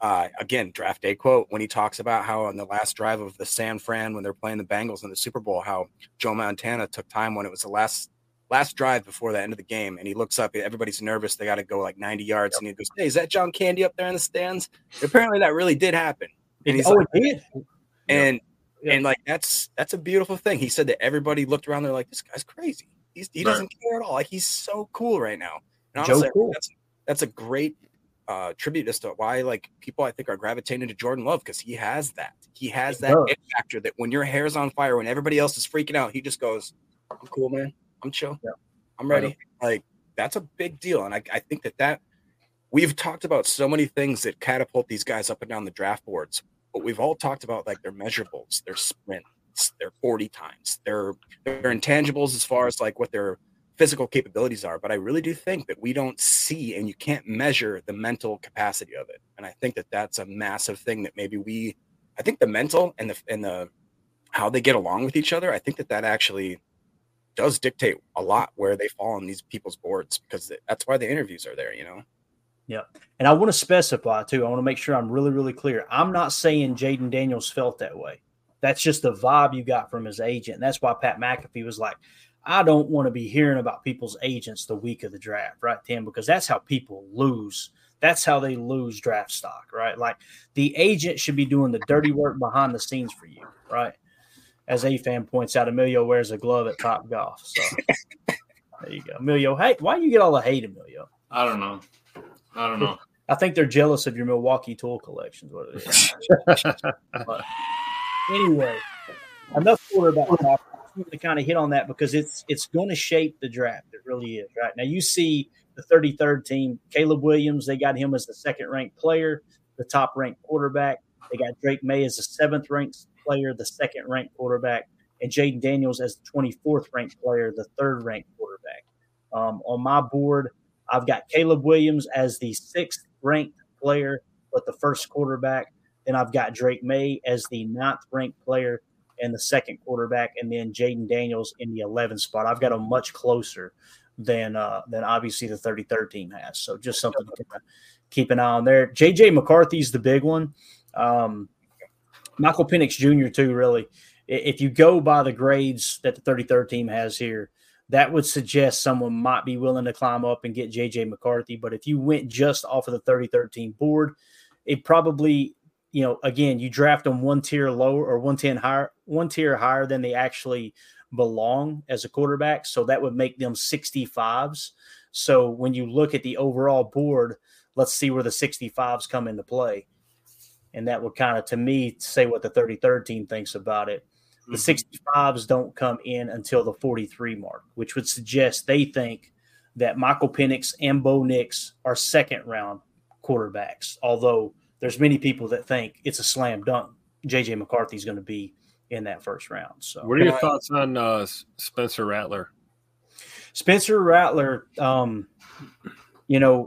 Uh, again, draft day quote when he talks about how on the last drive of the San Fran when they're playing the Bengals in the Super Bowl, how Joe Montana took time when it was the last last drive before the end of the game, and he looks up, everybody's nervous, they got to go like ninety yards, and he goes, "Hey, is that John Candy up there in the stands?" Apparently, that really did happen, and he's oh, like, it did. and yeah. and like that's that's a beautiful thing. He said that everybody looked around, they're like, "This guy's crazy. He's, he doesn't right. care at all. Like he's so cool right now." And honestly, cool. that's that's a great uh, tribute as to why like people I think are gravitating to Jordan Love, because he has that. He has that it factor that when your hair's on fire, when everybody else is freaking out, he just goes, "I'm cool, man. I'm chill. Yeah. I'm ready." Like that's a big deal, and I, I think that that we've talked about so many things that catapult these guys up and down the draft boards, but we've all talked about like their measurables, their sprints, their forty times, their their intangibles as far as like what their physical capabilities are. But I really do think that we don't see, and you can't measure the mental capacity of it, and I think that that's a massive thing that maybe we, I think the mental and the and the how they get along with each other, I think that that actually does dictate a lot where they fall on these people's boards, because that's why the interviews are there, you know? Yeah. And I want to specify too, I want to make sure I'm really, really clear. I'm not saying Jayden Daniels felt that way. That's just the vibe you got from his agent. And that's why Pat McAfee was like, I don't want to be hearing about people's agents the week of the draft, right, Tim? Because that's how people lose. That's how they lose draft stock, right? Like the agent should be doing the dirty work behind the scenes for you, right? As A Fan points out, Emilio wears a glove at Top Golf. So there you go. Emilio, hey, why do you get all the hate, Emilio? I don't know. I don't know. I think they're jealous of your Milwaukee tool collections. What it is. But anyway, enough quarterback talk. I'm going to kind of hit on that because it's it's going to shape the draft. It really is. Right now, you see the thirty-third team, Caleb Williams. They got him as the second-ranked player, the top-ranked quarterback. They got Drake May as the seventh-ranked player, the second-ranked quarterback, and Jayden Daniels as the twenty-fourth ranked player, the third-ranked quarterback. Um, on my board, I've got Caleb Williams as the sixth-ranked player, but the first quarterback. Then I've got Drake May as the ninth-ranked player and the second quarterback, and then Jayden Daniels in the eleventh spot. I've got them much closer than uh, than obviously the thirty-third team has. So just something to keep an eye on there. J J McCarthy's the big one. Um, Michael Penix Junior too, really. If you go by the grades that the thirty-third team has here, that would suggest someone might be willing to climb up and get J J McCarthy. But if you went just off of the thirty-third team board, it probably, you know, again, you draft them one tier lower or one ten higher, one tier higher than they actually belong as a quarterback. So that would make them sixty-fives. So when you look at the overall board, let's see where the sixty-fives come into play. And that would kind of, to me, say what the thirty-third team thinks about it. The sixty-fives don't come in until the forty-three mark, which would suggest they think that Michael Penix and Bo Nix are second-round quarterbacks, although there's many people that think it's a slam dunk. J J McCarthy's going to be in that first round. So, what are your thoughts on uh, Spencer Rattler? Spencer Rattler, um, you know,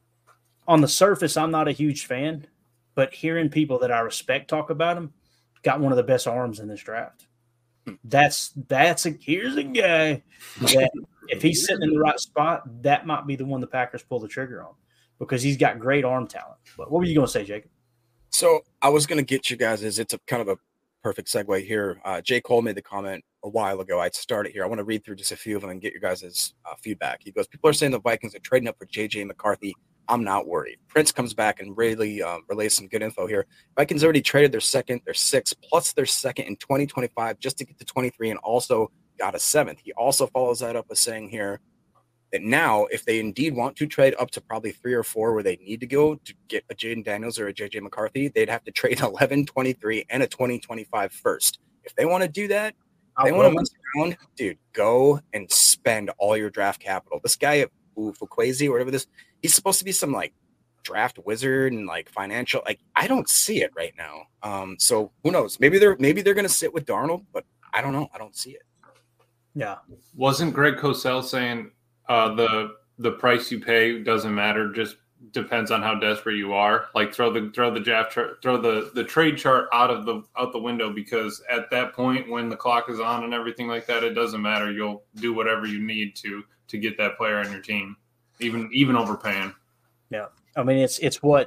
on the surface, I'm not a huge fan. But hearing people that I respect talk about him, got one of the best arms in this draft. That's that's a here's a guy that if he's sitting in the right spot, that might be the one the Packers pull the trigger on because he's got great arm talent. But what were you going to say, Jacob? So I was going to get you guys is it's a kind of a perfect segue here. Uh, Jay Cole made the comment a while ago. I'd start it here. I want to read through just a few of them and get your guys' uh, feedback. He goes, people are saying the Vikings are trading up for J J McCarthy. I'm not worried. Prince comes back and really um, relays some good info here. Vikings already traded their second, their sixth, plus their second in twenty twenty-five just to get to twenty-three and also got a seventh. He also follows that up with saying here that now if they indeed want to trade up to probably three or four where they need to go to get a Jayden Daniels or a J J McCarthy, they'd have to trade eleven, twenty-three, and a twenty twenty-five first. If they want to do that, if they want to mess around, dude, go and spend all your draft capital. This guy at Fuquazi or whatever this, he's supposed to be some like draft wizard and like financial. Like I don't see it right now. Um, so who knows? Maybe they're maybe they're gonna sit with Darnold, but I don't know. I don't see it. Yeah. Wasn't Greg Cosell saying uh, the the price you pay doesn't matter, just depends on how desperate you are? Like throw the throw the draft chart, throw the the trade chart out of the out the window, because at that point when the clock is on and everything like that, it doesn't matter. You'll do whatever you need to to get that player on your team, even even overpaying. Yeah, I mean it's it's what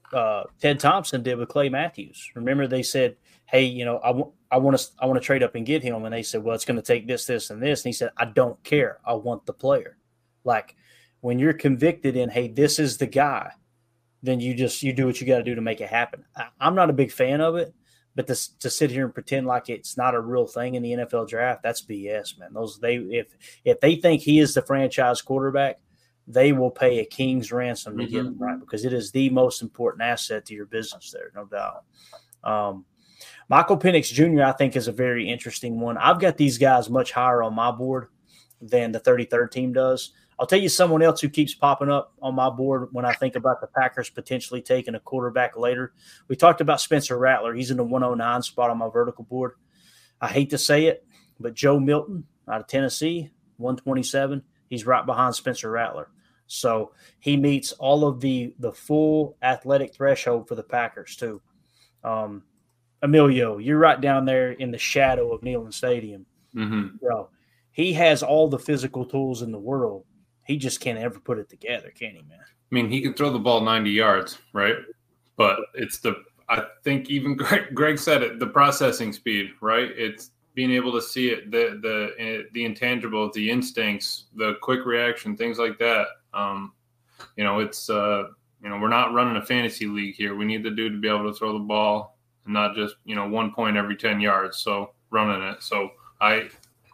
uh, Ted Thompson did with Clay Matthews. Remember, they said, "Hey, you know, I want I want to I want to trade up and get him," and they said, "Well, it's going to take this, this, and this." And he said, "I don't care. I want the player." Like when you're convicted in, "Hey, this is the guy," then you just you do what you got to do to make it happen. I, I'm not a big fan of it, but to to sit here and pretend like it's not a real thing in the N F L draft, that's B S, man. Those they if if they think he is the franchise quarterback, they will pay a king's ransom to mm-hmm. get him, right? Because it is the most important asset to your business there, no doubt. Um, Michael Penix Junior, I think, is a very interesting one. I've got these guys much higher on my board than the thirty-third team does. I'll tell you someone else who keeps popping up on my board when I think about the Packers potentially taking a quarterback later. We talked about Spencer Rattler. He's in the one oh nine spot on my vertical board. I hate to say it, but Joe Milton out of Tennessee, one twenty-seven, he's right behind Spencer Rattler. So he meets all of the the full athletic threshold for the Packers too. Um, Emilio, you're right down there in the shadow of Neyland Stadium. Mm-hmm. Bro, he has all the physical tools in the world. He just can't ever put it together, can he, man? I mean, he can throw the ball ninety yards, right? But it's the – I think even Greg, Greg said it, the processing speed, right? It's being able to see it, the the the intangible, the instincts, the quick reaction, things like that. Um, you know, it's uh, you know, we're not running a fantasy league here. We need the dude to be able to throw the ball and not just, you know, one point every ten yards. So running it. So I,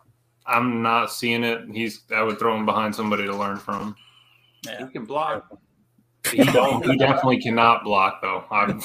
I'm not seeing it. He's, I would throw him behind somebody to learn from. Yeah. He can block. He don't. He definitely cannot block though. I'm,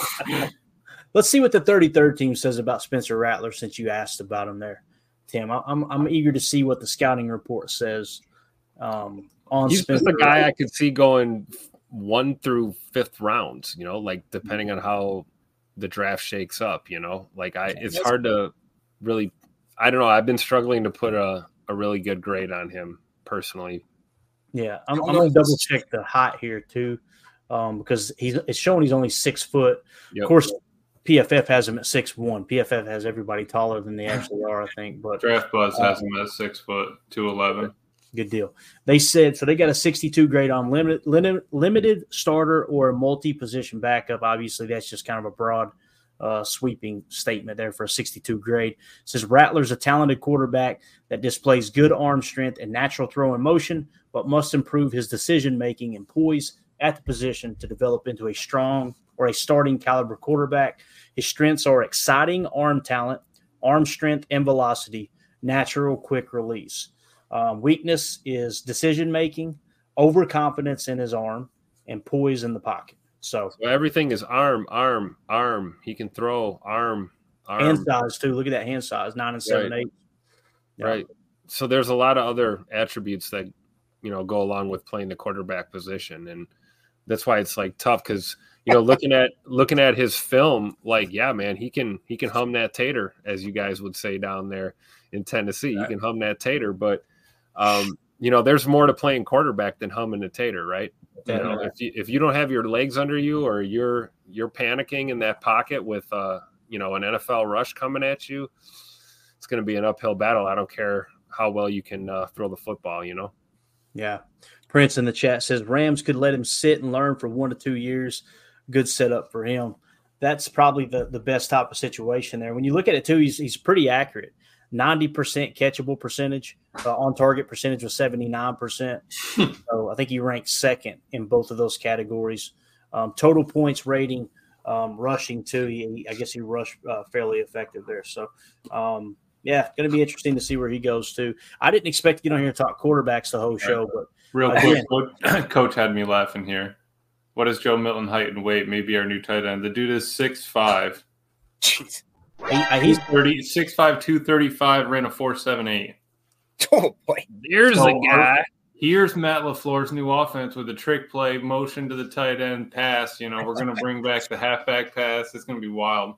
Let's see what the thirty-third team says about Spencer Rattler since you asked about him there, Tim. I'm I'm eager to see what the scouting report says. Um, On He's Spencer. just a guy I could see going one through fifth rounds, you know, like depending on how the draft shakes up, you know, like I, it's hard to really, I don't know. I've been struggling to put a, a really good grade on him personally. Yeah. I'm, I'm going to double check the height here too. Um, because he's, it's showing he's only six foot. Yep. Of course, P F F has him at six one. P F F has everybody taller than they actually are, I think. But Draft Buzz uh, has him at six foot, two eleven. Good deal. They said so. They got a sixty-two grade on limited, limited, limited starter or a multi-position backup. Obviously, that's just kind of a broad, uh, sweeping statement there for a sixty-two grade. It says Rattler's a talented quarterback that displays good arm strength and natural throw and motion, but must improve his decision making and poise at the position to develop into a strong or a starting caliber quarterback. His strengths are exciting arm talent, arm strength and velocity, natural quick release. Um, weakness is decision-making, overconfidence in his arm, and poise in the pocket. So, so everything is arm, arm, arm. He can throw arm, arm. Hand size, too. Look at that hand size, nine and seven, right. eight. Yeah. Right. So there's a lot of other attributes that, you know, go along with playing the quarterback position. And that's why it's, like, tough because, you know, looking at looking at his film, like, yeah, man, he can he can hum that tater, as you guys would say down there in Tennessee. Right. He can hum that tater, but – Um, you know, there's more to playing quarterback than humming a tater, right? You know, if you if you don't have your legs under you or you're you're panicking in that pocket with uh, you know, an N F L rush coming at you, it's going to be an uphill battle. I don't care how well you can uh, throw the football, you know. Yeah. Prince in the chat says Rams could let him sit and learn for one to two years. Good setup for him. That's probably the the best type of situation there. When you look at it too, he's he's pretty accurate. ninety percent catchable percentage, uh, on target percentage was seventy-nine percent. So I think he ranked second in both of those categories. Um, total points rating, um, rushing too. He, I guess he rushed uh, fairly effective there. So, um, yeah, going to be interesting to see where he goes too. I didn't expect to get on here and talk quarterbacks the whole show, but real again, quick, coach, coach had me laughing here. What is Joe Milton height and weight? Maybe our new tight end. The dude is six five. Jeez. He, he's thirty, six five, two thirty-five, ran a four seven eight. Oh, boy. There's so a guy. Our, here's Matt LaFleur's new offense with a trick play, motion to the tight end, pass. You know, we're going to bring back the halfback pass. It's going to be wild.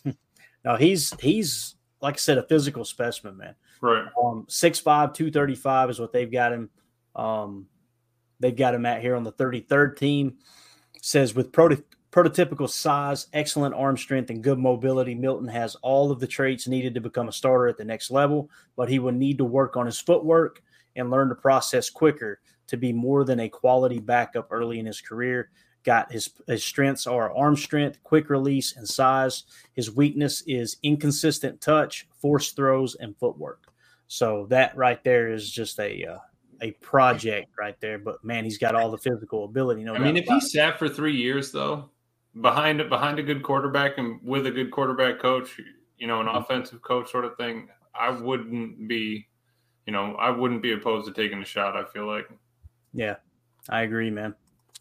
No, he's, he's like I said, a physical specimen, man. Right. Um, six five, two thirty-five is what they've got him. Um, they've got him at here on the thirty-third team. Says with proto- prototypical size, excellent arm strength, and good mobility, Milton has all of the traits needed to become a starter at the next level, but he will need to work on his footwork and learn to process quicker to be more than a quality backup early in his career. got his his strengths are arm strength, quick release, and size. His weakness is inconsistent touch, forced throws, and footwork. So that right there is just a uh, a project right there. But man, he's got all the physical ability. No I mean, doubt if about he it. sat for three years though, behind behind a good quarterback and with a good quarterback coach, you know, an Mm-hmm. offensive coach sort of thing, I wouldn't be, you know, I wouldn't be opposed to taking a shot. I feel like. Yeah, I agree, man.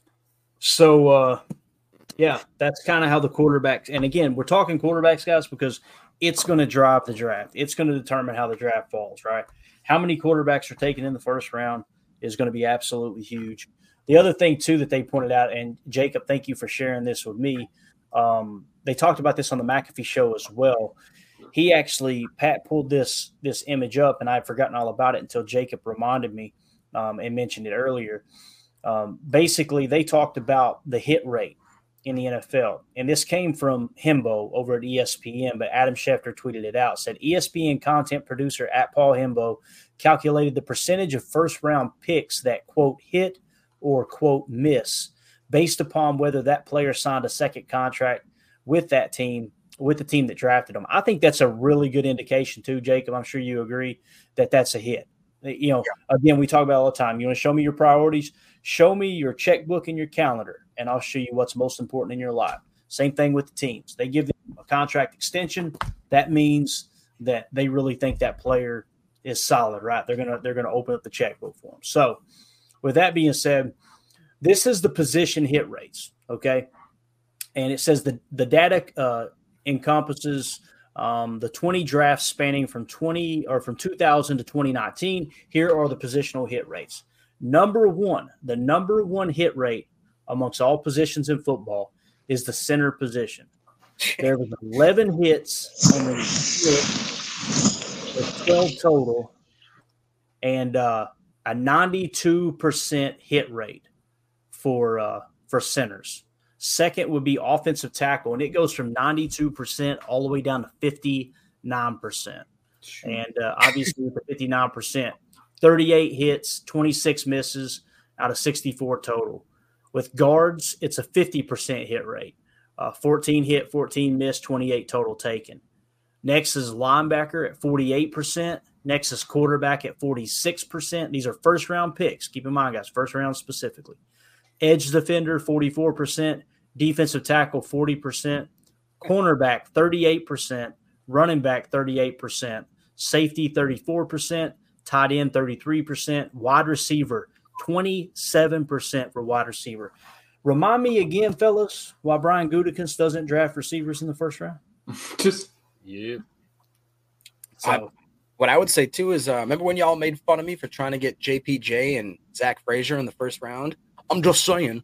So, uh, yeah, that's kind of how the quarterbacks – and, again, we're talking quarterbacks, guys, because it's going to drive the draft. It's going to determine how the draft falls, right? How many quarterbacks are taken in the first round is going to be absolutely huge. The other thing, too, that they pointed out – and, Jacob, thank you for sharing this with me. Um, they talked about this on the McAfee show as well. He actually – Pat pulled this this image up, and I had forgotten all about it until Jacob reminded me um, and mentioned it earlier. Um, basically, they talked about the hit rate in the N F L. And this came from Hembo over at E S P N, but Adam Schefter tweeted it out. Said E S P N content producer at Paul Hembo calculated the percentage of first-round picks that, quote, hit or, quote, miss based upon whether that player signed a second contract with that team, with the team that drafted them. I think that's a really good indication too, Jacob. I'm sure you agree that that's a hit. You know, yeah. Again, we talk about it all the time. You want to show me your priorities? Show me your checkbook and your calendar, and I'll show you what's most important in your life. Same thing with the teams. They give them a contract extension. That means that they really think that player is solid, right? They're gonna they're gonna open up the checkbook for them. So, with that being said, this is the position hit rates, okay? And it says the the data uh, encompasses um, the twenty drafts spanning from twenty or from two thousand to twenty nineteen. Here are the positional hit rates. Number one, the number one hit rate amongst all positions in football is the center position. There was eleven hits on the with twelve total, and uh, a ninety-two percent hit rate for uh, for centers. Second would be offensive tackle, and it goes from ninety-two percent all the way down to fifty-nine percent. And uh, obviously with the fifty-nine percent, thirty-eight hits, twenty-six misses out of sixty-four total. With guards, it's a fifty percent hit rate. Uh, fourteen hit, fourteen missed, twenty-eight total taken. Next is linebacker at forty-eight percent. Next is quarterback at forty-six percent. These are first-round picks. Keep in mind, guys, first round specifically. Edge defender, forty-four percent. Defensive tackle, forty percent. Cornerback, thirty-eight percent. Running back, thirty-eight percent. Safety, thirty-four percent. Tight end, thirty-three percent. Wide receiver, twenty-seven percent for wide receiver. Remind me again, fellas, why Brian Gutekunst doesn't draft receivers in the first round? Just yeah. So, I, what I would say too is, uh, remember when y'all made fun of me for trying to get J P J and Zach Frazier in the first round? I'm just saying.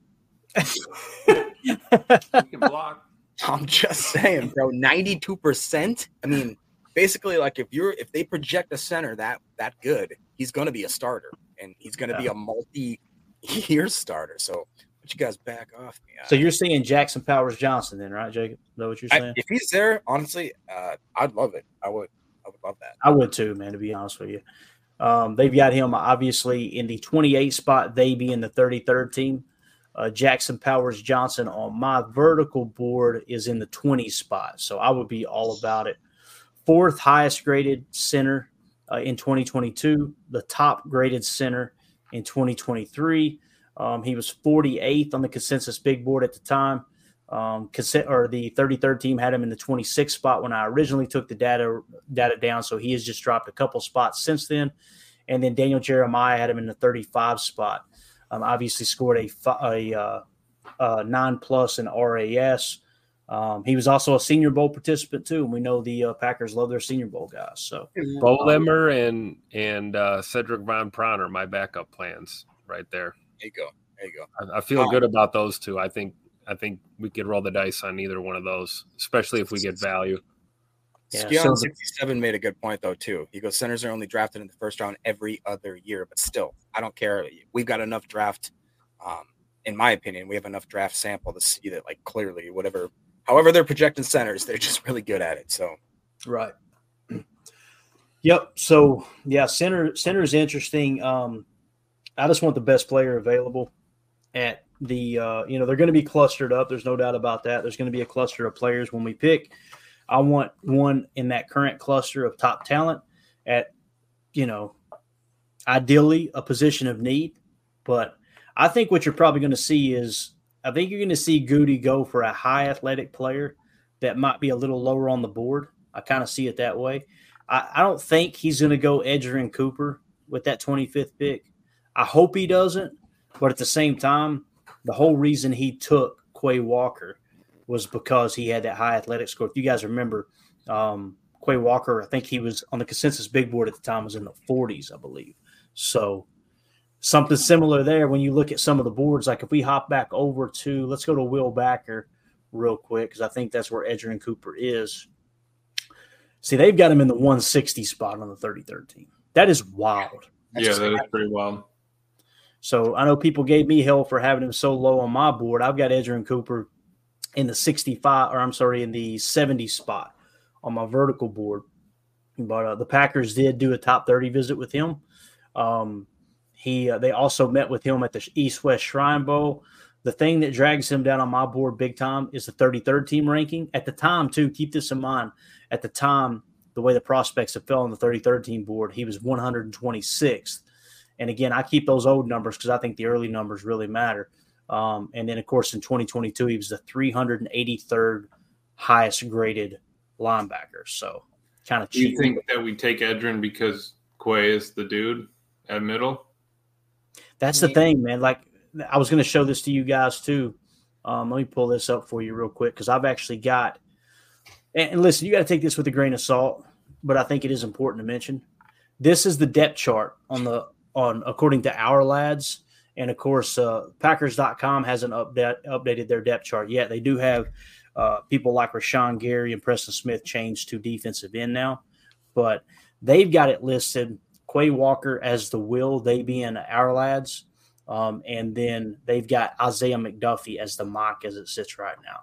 block. I'm just saying, bro. ninety-two percent. I mean, basically, like if you're if they project a center that that good, he's going to be a starter, and he's going to yeah. be a multi-year starter. So, but you guys back off me. So you're saying Jackson Powers Johnson, then, right, Jacob? Is that what you're saying? I, if he's there, honestly, uh, I'd love it. I would. I would love that. I would too, man. To be honest with you, um, they've got him obviously in the twenty-eight spot. They be in the thirty-third team. Uh, Jackson Powers Johnson on my vertical board is in the twenty spot. So I would be all about it. Fourth highest graded center uh, in twenty twenty-two, the top graded center in twenty twenty-three. Um, he was forty-eighth on the consensus big board at the time. Um, or the thirty-third team had him in the twenty-sixth spot when I originally took the data data down. So he has just dropped a couple spots since then. And then Daniel Jeremiah had him in the thirty-five spot. Um, obviously scored a, a, uh, a nine plus in R A S. Um, he was also a Senior Bowl participant too, and we know the uh, Packers love their Senior Bowl guys. So Bo Limmer and and uh, Cedric Von Prawn are my backup plans right there. There you go. There you go. I, I feel um, good about those two. I think I think we could roll the dice on either one of those, especially if we get value. Yeah, Skion sixty-seven made a good point though too. He goes, centers are only drafted in the first round every other year, but still, I don't care. We've got enough draft. Um, in my opinion, we have enough draft sample to see that, like, clearly, whatever, however they're projecting centers, they're just really good at it. So, right. Yep. So yeah, center center is interesting. Um, I just want the best player available at the uh, you know, they're going to be clustered up. There's no doubt about that. There's going to be a cluster of players when we pick. I want one in that current cluster of top talent at, you know, ideally a position of need. But I think what you're probably going to see is I think you're going to see Goody go for a high athletic player that might be a little lower on the board. I kind of see it that way. I, I don't think he's going to go Edgerrin Cooper with that twenty-fifth pick. I hope he doesn't. But at the same time, the whole reason he took Quay Walker was because he had that high athletic score. If you guys remember, um, Quay Walker, I think he was on the consensus big board at the time, was in the forties, I believe. So something similar there when you look at some of the boards. Like if we hop back over to, let's go to Will Backer real quick, because I think that's where Edgerrin Cooper is. See, they've got him in the one sixty spot on the thirty-third team. That is wild. That's yeah, that is pretty wild. So I know people gave me hell for having him so low on my board. I've got Edgerrin Cooper in the sixty-five, or I'm sorry, in the seventy spot on my vertical board. But uh, the Packers did do a top thirty visit with him. Um, he uh, they also met with him at the East-West Shrine Bowl. The thing that drags him down on my board big time is the thirty-third team ranking. At the time, too, keep this in mind. At the time, the way the prospects have fell on the thirty-third team board, he was one hundred twenty-sixth. And again, I keep those old numbers because I think the early numbers really matter. Um, and then, of course, in twenty twenty-two, he was the three hundred eighty-third highest graded linebacker. So kind of cheap. Do you think that we take Edgerrin because Quay is the dude at middle? That's the thing, man. Like, I was going to show this to you guys too. Um, let me pull this up for you real quick because I've actually got – and listen, you got to take this with a grain of salt, but I think it is important to mention. This is the depth chart on the on according to our lads. And, of course, uh, Packers dot com hasn't update, updated their depth chart yet. They do have uh, people like Rashawn Gary and Preston Smith changed to defensive end now. But they've got it listed, Quay Walker as the will, they being our lads. Um, and then they've got Isaiah McDuffie as the mock as it sits right now.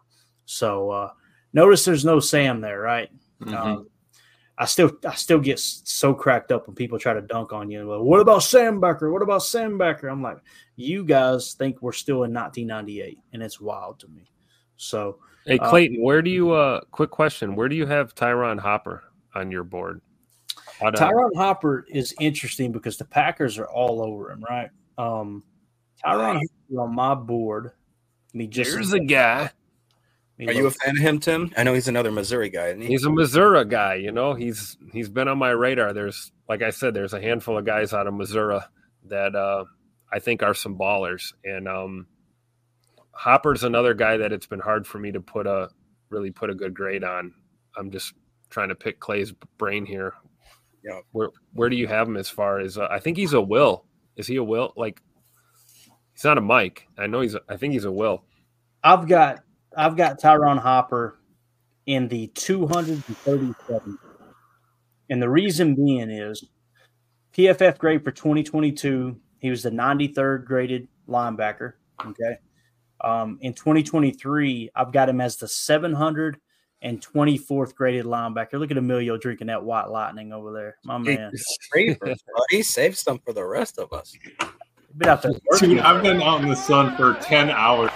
So uh, notice there's no Sam there, right? Mm-hmm. Um, I still I still get so cracked up when people try to dunk on you. Well, what about Sam Becker? What about Sam Becker? I'm like, you guys think we're still in nineteen ninety-eight, and it's wild to me. So, hey, Clayton, uh, where do you uh, – quick question. Where do you have Tyron Hopper on your board? How Tyron Hopper is interesting because the Packers are all over him, right? Um, Tyron Hopper on my board. Me just There's a guy. Are you a fan of him, Tim? I know he's another Missouri guy, isn't he? He's a Missouri guy, you know. He's he's been on my radar. There's, like I said, there's a handful of guys out of Missouri that uh, I think are some ballers. And um, Hopper's another guy that it's been hard for me to put a really put a good grade on. I'm just trying to pick Clay's brain here. Yeah. Where where do you have him as far as uh, I think he's a Will. Is he a Will? Like he's not a Mike. I know he's. A, I think he's a Will. I've got. I've got Tyron Hopper in the two hundred thirty-seven. And the reason being is P F F grade for twenty twenty-two, he was the ninety-third graded linebacker. Okay. Um, in twenty twenty-three, I've got him as the seven hundred twenty-fourth graded linebacker. Look at Emilio drinking that White Lightning over there. My man. He saved some for the rest of us. Been out there Dude, I've been out in the sun for ten hours.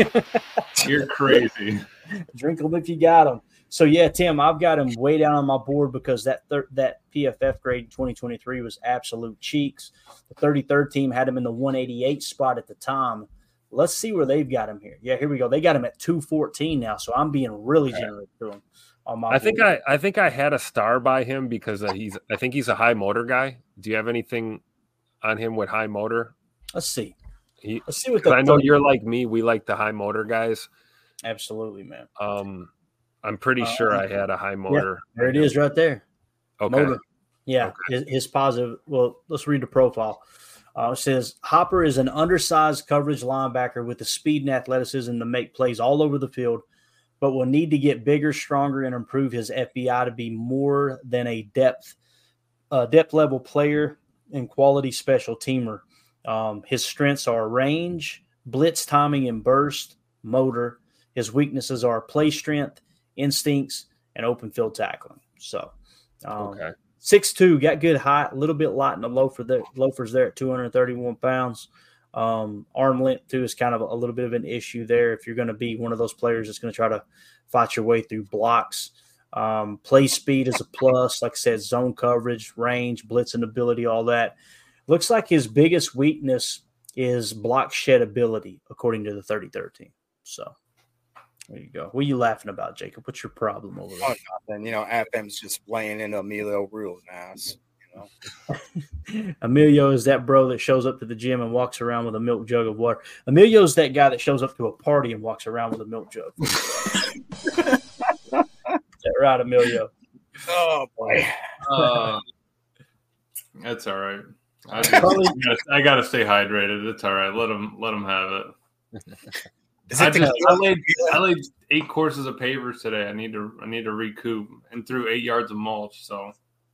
You're crazy. Drink them if you got them. So, yeah, Tim, I've got him way down on my board because that thir- that P F F grade in twenty twenty-three was absolute cheeks. The thirty-third team had him in the one eighty-eight spot at the time. Let's see where they've got him here. Yeah, here we go. They got him at two fourteen now, so I'm being really generous to him on my I board. think I, I think I had a star by him because uh, he's I think he's a high motor guy. Do you have anything on him with high motor? Let's see. He, Let's see what the I know you're like me. We like the high motor guys. Absolutely, man. Um, I'm pretty uh, sure I had a high motor. Yeah, there it is right there. Okay. Motor. Yeah, okay. his, his positive. Well, let's read the profile. Uh, it says, Hopper is an undersized coverage linebacker with the speed and athleticism to make plays all over the field, but will need to get bigger, stronger, and improve his F B I to be more than a depth, uh, depth level player and quality special teamer. Um, his strengths are range, blitz timing and burst, motor. His weaknesses are play strength, instincts, and open field tackling. So, um, okay. six two, got good height, a little bit light in the loafer there, loafers there at two hundred thirty-one pounds. Um, arm length, too, is kind of a little bit of an issue there if you're going to be one of those players that's going to try to fight your way through blocks. Um, play speed is a plus. Like I said, zone coverage, range, blitzing ability, all that. Looks like his biggest weakness is block shed ability, according to the thirty thirteen. So there you go. What are you laughing about, Jacob? What's your problem over there? Oh, nothing. You know, F M's just laying into Emilio Rule's ass. You know, Emilio is that bro that shows up to the gym and walks around with a milk jug of water. Emilio is that guy that shows up to a party and walks around with a milk jug. Is that right, Emilio? Oh boy. Uh, that's all right. I, just, I, gotta, I gotta stay hydrated. It's all right. Let them let them have it. Is I, it just, the- I laid I laid eight courses of pavers today. I need to I need to recoup and threw eight yards of mulch. So,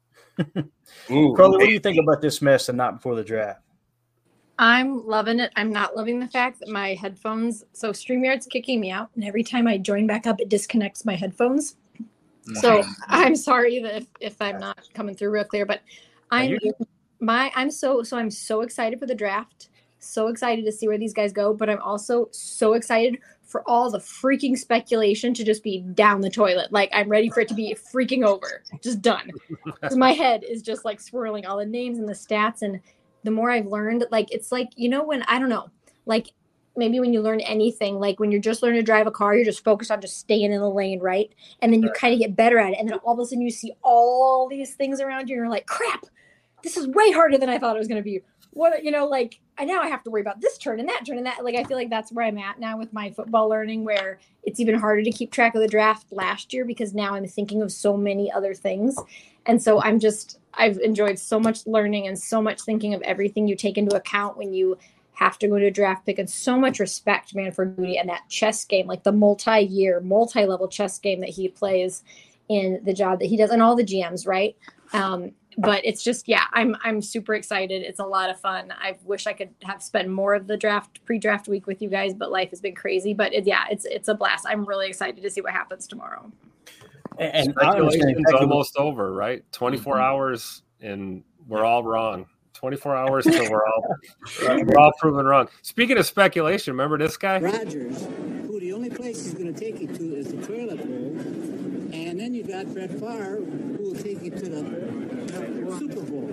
Ooh, Carly, what do you think about this mess and not before the draft? I'm loving it. I'm not loving the fact that my headphones. So StreamYard's kicking me out, and every time I join back up, it disconnects my headphones. So I'm sorry that if, if I'm not coming through real clear, but I'm my I'm so so I'm so excited for the draft. So excited to see where these guys go, but I'm also so excited for all the freaking speculation to just be down the toilet. Like I'm ready for it to be freaking over, just done. Because my head is just like swirling all the names and the stats, and the more I've learned, like it's like you know when I don't know, like. Maybe when you learn anything, like when you're just learning to drive a car, you're just focused on just staying in the lane, right? And then you kind of get better at it. And then all of a sudden you see all these things around you and you're like, crap, this is way harder than I thought it was going to be. What, you know, like I now I have to worry about this turn and that turn and that. Like I feel like that's where I'm at now with my football learning, where it's even harder to keep track of the draft last year because now I'm thinking of so many other things. And so I'm just, I've enjoyed so much learning and so much thinking of everything you take into account when you have to go to a draft pick, and so much respect, man, for Goody and that chess game, like the multi-year, multi-level chess game that he plays in the job that he does, and all the G Ms, right? Um, but it's just, yeah, I'm I'm super excited. It's a lot of fun. I wish I could have spent more of the draft pre-draft week with you guys, but life has been crazy. But it, yeah, it's it's a blast. I'm really excited to see what happens tomorrow. And speculation's almost over, right? twenty-four mm-hmm. hours, and we're all wrong. twenty-four hours till we're all we're all proven wrong. Speaking of speculation, remember this guy? Rodgers, who the only place he's going to take you to is the toilet bowl, and then you got Brett Favre, who will take you to the Super Bowl.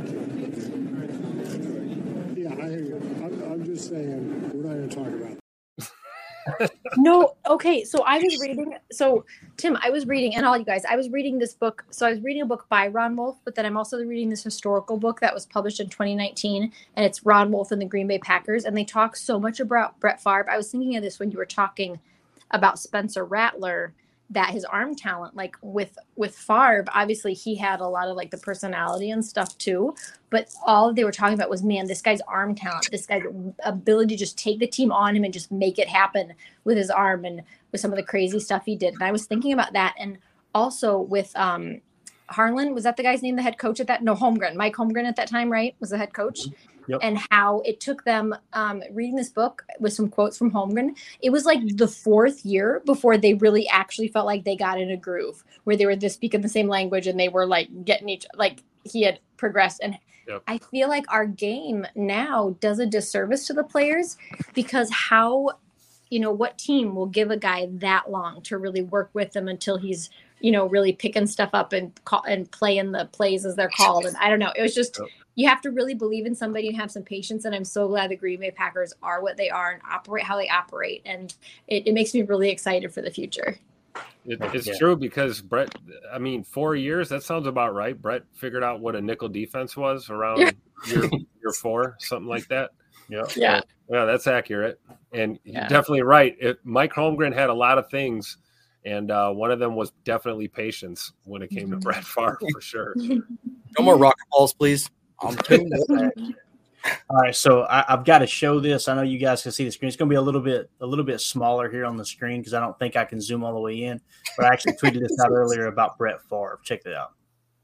Yeah, I hear you. I'm, I'm just saying, we're not going to talk about it. No, okay. So I was reading. So Tim, I was reading, and all you guys, I was reading this book. So I was reading a book by Ron Wolf, but then I'm also reading this historical book that was published in twenty nineteen, and it's Ron Wolf and the Green Bay Packers, and they talk so much about Brett Favre. I was thinking of this when you were talking about Spencer Rattler, that his arm talent, like with with Favre, obviously he had a lot of like the personality and stuff too, but all they were talking about was, man, this guy's arm talent, this guy's ability to just take the team on him and just make it happen with his arm and with some of the crazy stuff he did. And I was thinking about that, and also with um Harlan, was that the guy's name, the head coach at that? No, Holmgren, Mike Holmgren at that time, right? Was the head coach. Yep. And how it took them um, reading this book with some quotes from Holmgren. It was like the fourth year before they really actually felt like they got in a groove where they were just speaking the same language and they were like getting each, like he had progressed. And yep. I feel like our game now does a disservice to the players because how, you know, what team will give a guy that long to really work with them until he's, you know, really picking stuff up and call and playing the plays as they're called. And I don't know. It was just, yep. You have to really believe in somebody and have some patience. And I'm so glad the Green Bay Packers are what they are and operate how they operate. And it, it makes me really excited for the future. It, it's yeah. true because Brett, I mean, four years, that sounds about right. Brett figured out what a nickel defense was around yeah. year, year four, something like that. Yeah. Yeah. Yeah, that's accurate. And yeah. you're definitely right. It, Mike Holmgren had a lot of things. And uh, one of them was definitely patience when it came to Brett Favre, for sure. No more rocket balls, please. I'm tuned All right, so I, I've got to show this. I know you guys can see the screen. It's going to be a little bit a little bit smaller here on the screen because I don't think I can zoom all the way in. But I actually tweeted this out earlier about Brett Favre. Check it out.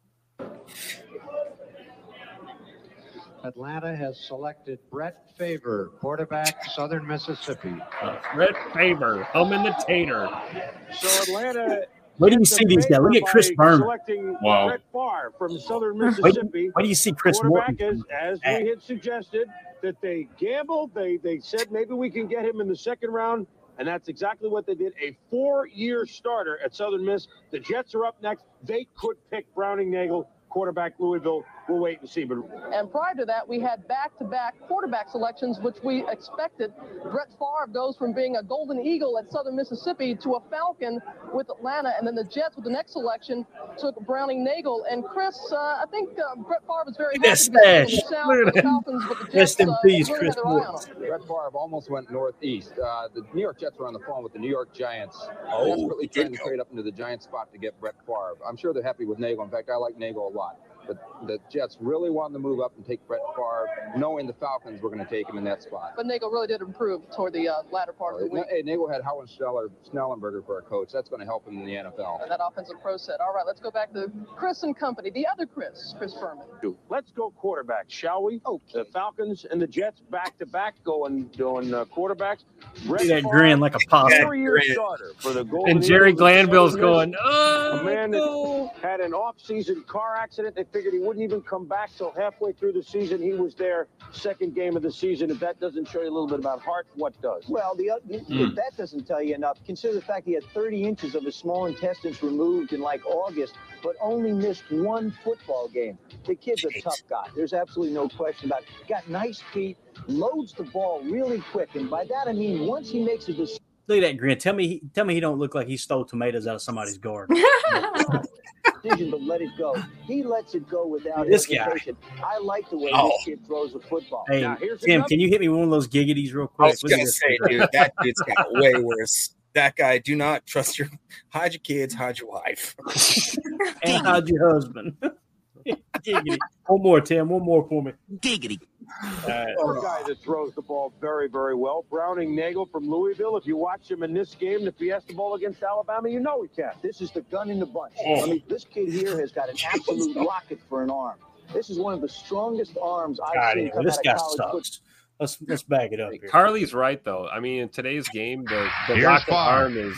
Atlanta has selected Brett Favre, quarterback, Southern Mississippi. Uh, Brett Favre, humming the tater. So Atlanta Where do you see these guys? Look at Chris Berman. Selecting Wow. Brett Favre from Southern Where, Mississippi. where do you see Chris Quarterback, Morton? as, as we had suggested, that they gambled. They they said maybe we can get him in the second round, and that's exactly what they did. A four-year starter at Southern Miss. The Jets are up next. They could pick Browning Nagel, quarterback Louisville. We'll wait and see. But And prior to that, we had back-to-back quarterback selections, which we expected. Brett Favre goes from being a Golden Eagle at Southern Mississippi to a Falcon with Atlanta, and then the Jets with the next selection took Browning Nagel. And Chris, uh, I think uh, Brett Favre was very Look at happy that to be stash. the South Look at with the that. Falcons, but the Jets Rest in uh, peace, really Chris had their eye on Morton. him. Brett Favre almost went northeast. Uh, the New York Jets were on the phone with the New York Giants, Oh, desperately good trying to go. trade up into the Giants spot to get Brett Favre. I'm sure they're happy with Nagel. In fact, I like Nagel a lot. But the Jets really wanted to move up and take Brett Favre, knowing the Falcons were going to take him in that spot. But Nagel really did improve toward the uh, latter part of the week. Hey, Nagel had Howard Schneller, Snellenberger for a coach. That's going to help him in the N F L. That offensive pro set. All right, let's go back to Chris and company. The other Chris, Chris Berman. let's go quarterback, shall we? Okay. The Falcons and the Jets back-to-back going doing uh, quarterbacks. Brett See that Favre, grin like a possum. four-year starter for the Golden And Jerry Eagles of Glanville's Southern Miss. going, oh, A man no. that had an off-season car accident. They figured he wouldn't even come back till halfway through the season. He was there second game of the season. If that doesn't show you a little bit about heart, what does? Well, the oth- Mm. if that doesn't tell you enough, consider the fact he had thirty inches of his small intestines removed in like August, but only missed one football game. The kid's a tough guy. There's absolutely no question about it. Got nice feet, loads the ball really quick, and by that I mean once he makes a decision. Look at that grin. Tell me, he, tell me he don't look like he stole tomatoes out of somebody's garden. decision, but let it go. He lets it go without This guy. hesitation. I like the way Oh. this kid throws the football. Hey, Now, here's Tim, another- can you hit me with one of those giggities real I quick? was Look at gonna this. say, dude, that dude's got way worse. That guy, do not trust your hide your kids, hide your wife. And hide your husband. Giggity. One more, Tim. One more for me. Giggity. Another guy that throws the ball very, very well. Browning Nagel from Louisville. If you watch him in this game, the Fiesta Bowl against Alabama, you know he can. This is the gun in the bunch. Oh. I mean, this kid here has got an absolute rocket for an arm. This is one of the strongest arms I've God, seen anyway, come this out guy of college football. sucks. Let's let's back it up here. Carly's right though. I mean, in today's game, the, the Here's rocket Favre. arm is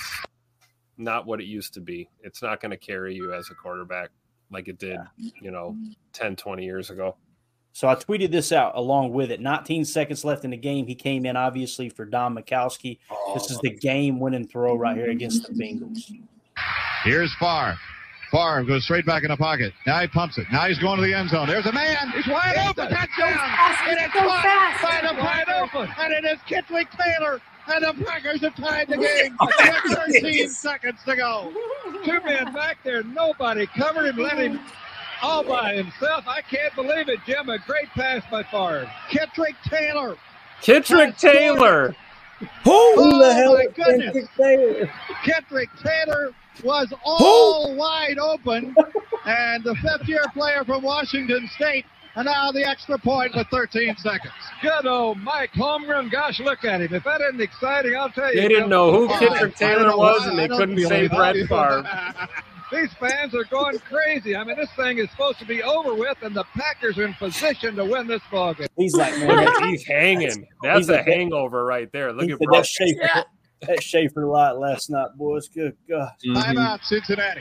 not what it used to be. It's not going to carry you as a quarterback like it did, you know, ten, twenty years ago. So I tweeted this out along with it. nineteen seconds left in the game. He came in obviously for Don Mikowski. This is the game-winning throw right here against the Bengals. Here's Favre. Favre goes straight back in the pocket. Now he pumps it. Now he's going to the end zone. There's a man. He's wide open. Touchdown. And it's caught by the wide open. And it is Kittlick Taylor. And the Packers have tied the game. With thirteen seconds to go. Two men back there. Nobody covered him. Let him all by himself. I can't believe it, Jim. A great pass by Favre. Kittlick Taylor. Kitrick Taylor. Who Who the hell my is goodness. Kitrick Taylor? Kitrick Taylor was all wide open, and the fifth-year player from Washington State, and now the extra point with thirteen seconds. Good old Mike Holmgren. Gosh, look at him. If that isn't exciting, I'll tell you. They didn't know who Oh, Kitrick I don't Taylor know was, why. and I they don't couldn't feel say any Brett value. Favre. These fans are going crazy. I mean, this thing is supposed to be over with, and the Packers are in position to win this ballgame. He's like, man, He's hanging. That's He's a like that- hangover right there. Look He at said Brock. that Schaefer, that Schaefer light last night, boys. Good God. Timeout, Cincinnati.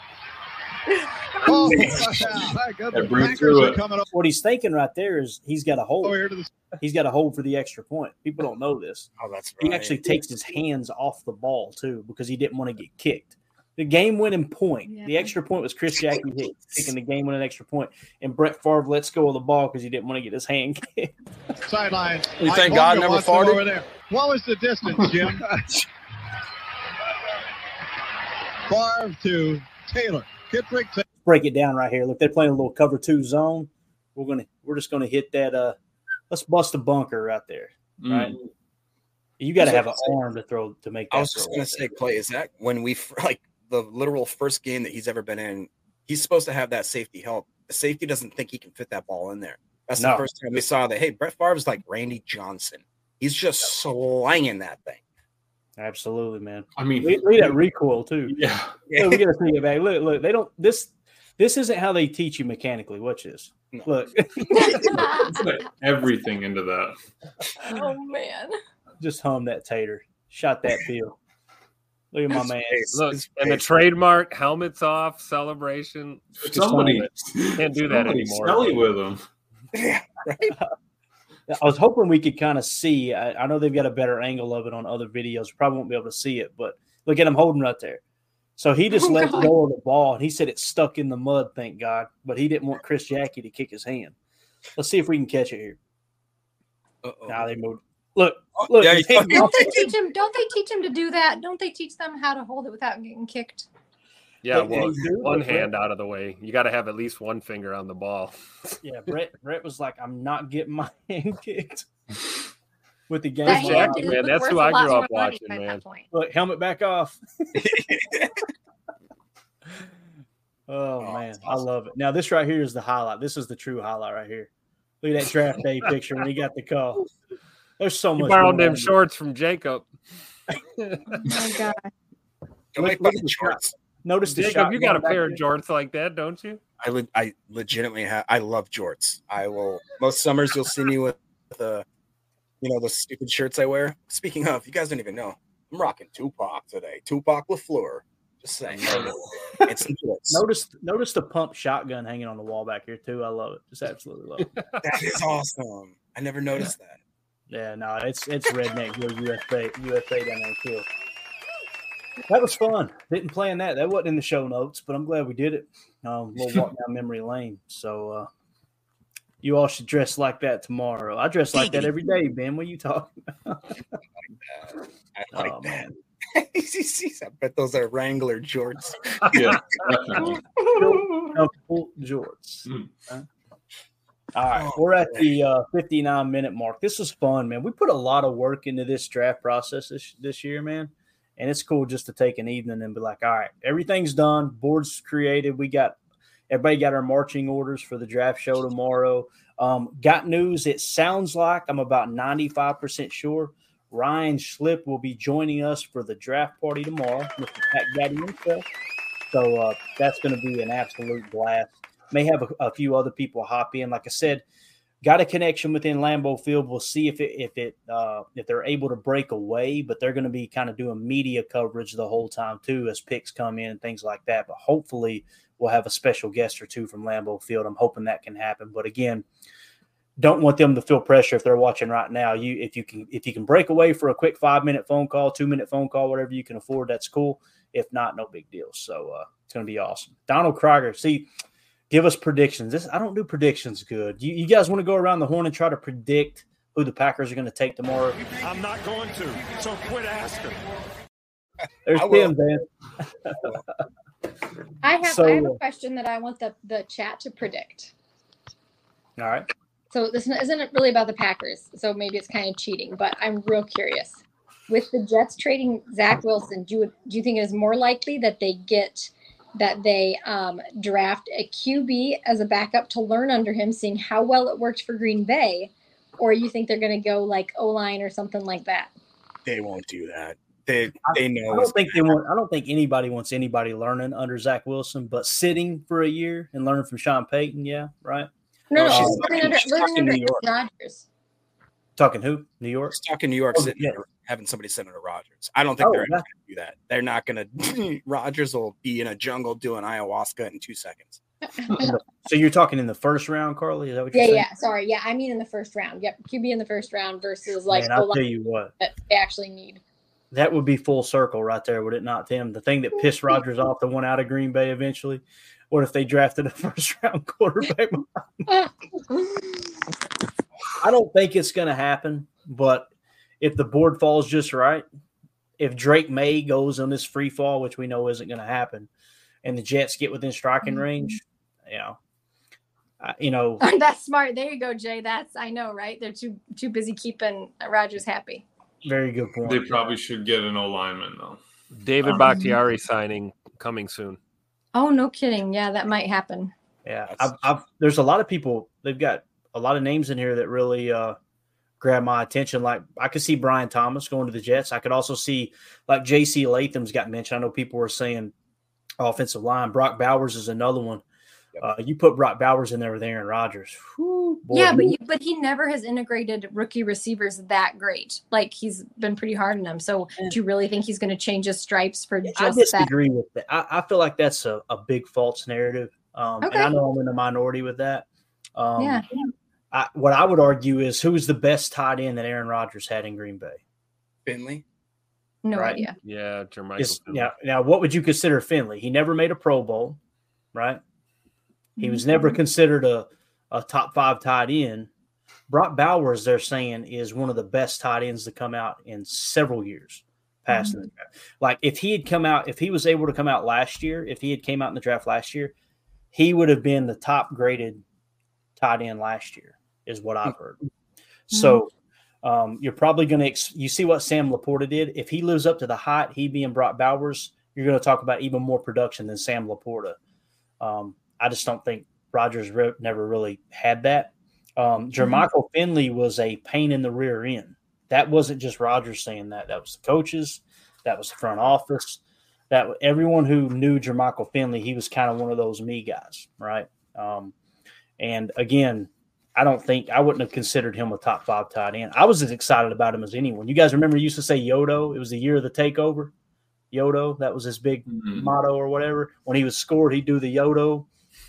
Oh, my goodness. Packers are coming up. What he's thinking right there is he's got a hold. Oh, here to the- He's got a hold for the extra point. People don't know this. Oh, that's He right. actually takes his hands off the ball too because he didn't want to get kicked. The game-winning point, the extra point was Chris Jackie hit, taking the game-winning extra point, and Brett Favre lets go of the ball because he didn't want to get his hand kicked. Sideline. You Mike think God Holmgren never wants them farted? over there. What was the distance, Jim? Favre to Taylor. Kitrick Taylor. Break it down right here. Look, they're playing a little cover two zone. We're gonna, we're just gonna hit that. Uh, let's bust a bunker right there. Right. Mm. You got to So- have an so- arm to throw to make that. I was just throw gonna right say, there. Clay, is that when we f- like the literal first game that he's ever been in? He's supposed to have that safety help. The safety doesn't think he can fit that ball in there. That's the No. first time we saw that. Hey, Brett Favre is like Randy Johnson. He's just slanging that thing. Absolutely, man. I mean, Look look at that recoil too. Yeah. Look, we got to see it back. Look, look. They don't. This, this isn't how they teach you mechanically. Watch this. Look. Put everything into that. Oh man. Just hum that tater. Shot that field. Look at my man. Look, and the trademark helmets off celebration. Somebody can't do that anymore. Smelly with them. Yeah, right. I was hoping we could kind of see. I, I know they've got a better angle of it on other videos. We probably won't be able to see it, but look at him holding right there. So he just Oh, let God. go of the ball, and he said it's stuck in the mud, thank God. But he didn't want Chris Jackie to kick his hand. Let's see if we can catch it here. Uh-oh. Now they moved. Look, look. Yeah, his he- hand- Don't they teach him? Don't they teach him to do that? Don't they teach them how to hold it without getting kicked? Yeah, But well, they do, one but hand Brett- out of the way. You got to have at least one finger on the ball. Yeah, Brett. Brett was like, "I'm not getting my hand kicked." With the game, That on. hand Jackie, is man, that's worth who a I lot grew more up money watching, by man. that point. Look, helmet back off. Oh man, I love it. Now this right here is the highlight. This is the true highlight right here. Look at that draft day picture when he got the call. There's so You much. borrowed going them on. shorts from Jacob. Oh my God. Don't make Look fun at of the shorts. Notice the Jacob, shot you got a going back pair of there. jorts like that, don't you? I le- I legitimately have. I love jorts. I will. Most summers you'll see me with the, you know, the stupid shirts I wear. Speaking of, you guys don't even know. I'm rocking Tupac today. Tupac LaFleur. Just saying. It's jorts. Notice, notice the pump shotgun hanging on the wall back here too. I love it. Just absolutely love it. That is awesome. I never noticed that. Yeah, no, it's it's redneck Hill U S A U S A down there too. That was fun. Didn't plan that. That wasn't in the show notes, but I'm glad we did it. Um, we'll walk down memory lane. So uh, you all should dress like that tomorrow. I dress like that every day, Ben. What are you talking about? I like Oh, that. man. I bet those are Wrangler jorts. Yeah, definitely. Comfortable jorts. Huh? All right, we're at the uh, fifty-nine minute mark. This was fun, man. We put a lot of work into this draft process this, this year, man. And it's cool just to take an evening and be like, all right, everything's done. Board's created. We got everybody got our marching orders for the draft show tomorrow. Um, got news. It sounds like I'm about ninety-five percent sure Ryan Schlip will be joining us for the draft party tomorrow, Mister Pat Gaddy himself. So uh, that's going to be an absolute blast. May have a, a few other people hop in. Like I said, got a connection within Lambeau Field. We'll see if it if it uh, if they're able to break away, but they're going to be kind of doing media coverage the whole time too as picks come in and things like that. But hopefully we'll have a special guest or two from Lambeau Field. I'm hoping that can happen. But again, don't want them to feel pressure if they're watching right now. You if you can if you can break away for a quick five minute phone call, two minute phone call, whatever you can afford, that's cool. If not, no big deal. So uh, it's going to be awesome. Donald Krieger, see. Give us predictions. This I don't do predictions good. You, you guys want to go around the horn and try to predict who the Packers are going to take tomorrow? I'm not going to, so quit asking. There's I will. Tim, man. I have So, I have a uh, question that I want the, the chat to predict. All right. So this isn't really about the Packers, so maybe it's kind of cheating, but I'm real curious. With the Jets trading Zach Wilson, do you do you think it is more likely that they get that they um, draft a Q B as a backup to learn under him, seeing how well it worked for Green Bay, or you think they're going to go like O-line or something like that? They won't do that. They they know. I don't think they want. I don't think anybody wants anybody learning under Zach Wilson, but sitting for a year and learning from Sean Payton. Yeah, right. No, no, she's learning talking- under, she's learning talking under New York. Aaron Rodgers. Talking who? New York. Just talking New York, Oh, sitting yeah. there, having somebody sit under Rodgers. I don't think Oh, they're yeah. going to do that. They're not going to. Rodgers will be in a jungle doing ayahuasca in two seconds. So you're talking in the first round, Carly? Is that what you're Yeah, saying? yeah. Sorry, yeah. I mean in the first round. Yep, Q B in the first round versus like Man, I'll O-line tell you what. that they actually need. That would be full circle right there, would it not, Tim? The thing that pissed Rodgers off, the one out of Green Bay eventually. What if they drafted a first round quarterback? I don't think it's going to happen, but if the board falls just right, if Drake May goes on this free fall, which we know isn't going to happen, and the Jets get within striking range, you know, uh, you know, That's smart. There you go, Jay. That's I know, right? They're too too busy keeping Rodgers happy. very good point. They probably should get an O lineman though. David Um, Bakhtiari signing coming soon. Oh, no kidding. Yeah, that might happen. Yeah, I've, I've, there's a lot of people. They've got a lot of names in here that really uh, grab my attention. Like I could see Brian Thomas going to the Jets. I could also see like J C Latham's got mentioned. I know people were saying offensive line. Brock Bowers is another one. Yep. Uh, you put Brock Bowers in there with Aaron Rodgers. Whew, boy, yeah, but he- you, but he never has integrated rookie receivers that great. Like he's been pretty hard on them. So do you really think he's going to change his stripes for I just that? disagree with that. I, I feel like that's a, a big false narrative. Um, Okay. And I know I'm in the minority with that. Um, Yeah. I, what I would argue is who's the best tight end that Aaron Rodgers had in Green Bay? Finley. No Right. idea. Yeah, Jermichael. Is- Finley. now, now, what would you consider Finley? He never made a Pro Bowl, right? He was never considered a, a top five tight end. Brock Bowers, they're saying, is one of the best tight ends to come out in several years past Mhm. the draft. Like if he had come out, if he was able to come out last year, if he had came out in the draft last year, he would have been the top graded tight end last year, is what I've heard. So um, you're probably going to ex- – you see what Sam Laporta did? If he lives up to the height, he being Brock Bowers, you're going to talk about even more production than Sam Laporta. Um, I just don't think Rodgers re- never really had that. Um, Jermichael Finley was a pain in the rear end. That wasn't just Rodgers saying that. That was the coaches. That was the front office. That everyone who knew Jermichael Finley, he was kind of one of those me guys, right? Um, and again, I don't think I wouldn't have considered him a top five tight end. I was as excited about him as anyone. You guys remember he used to say Yodo? It was the year of the takeover. Yodo, that was his big Mhm. motto or whatever. When he was scored, he'd do the Yodo.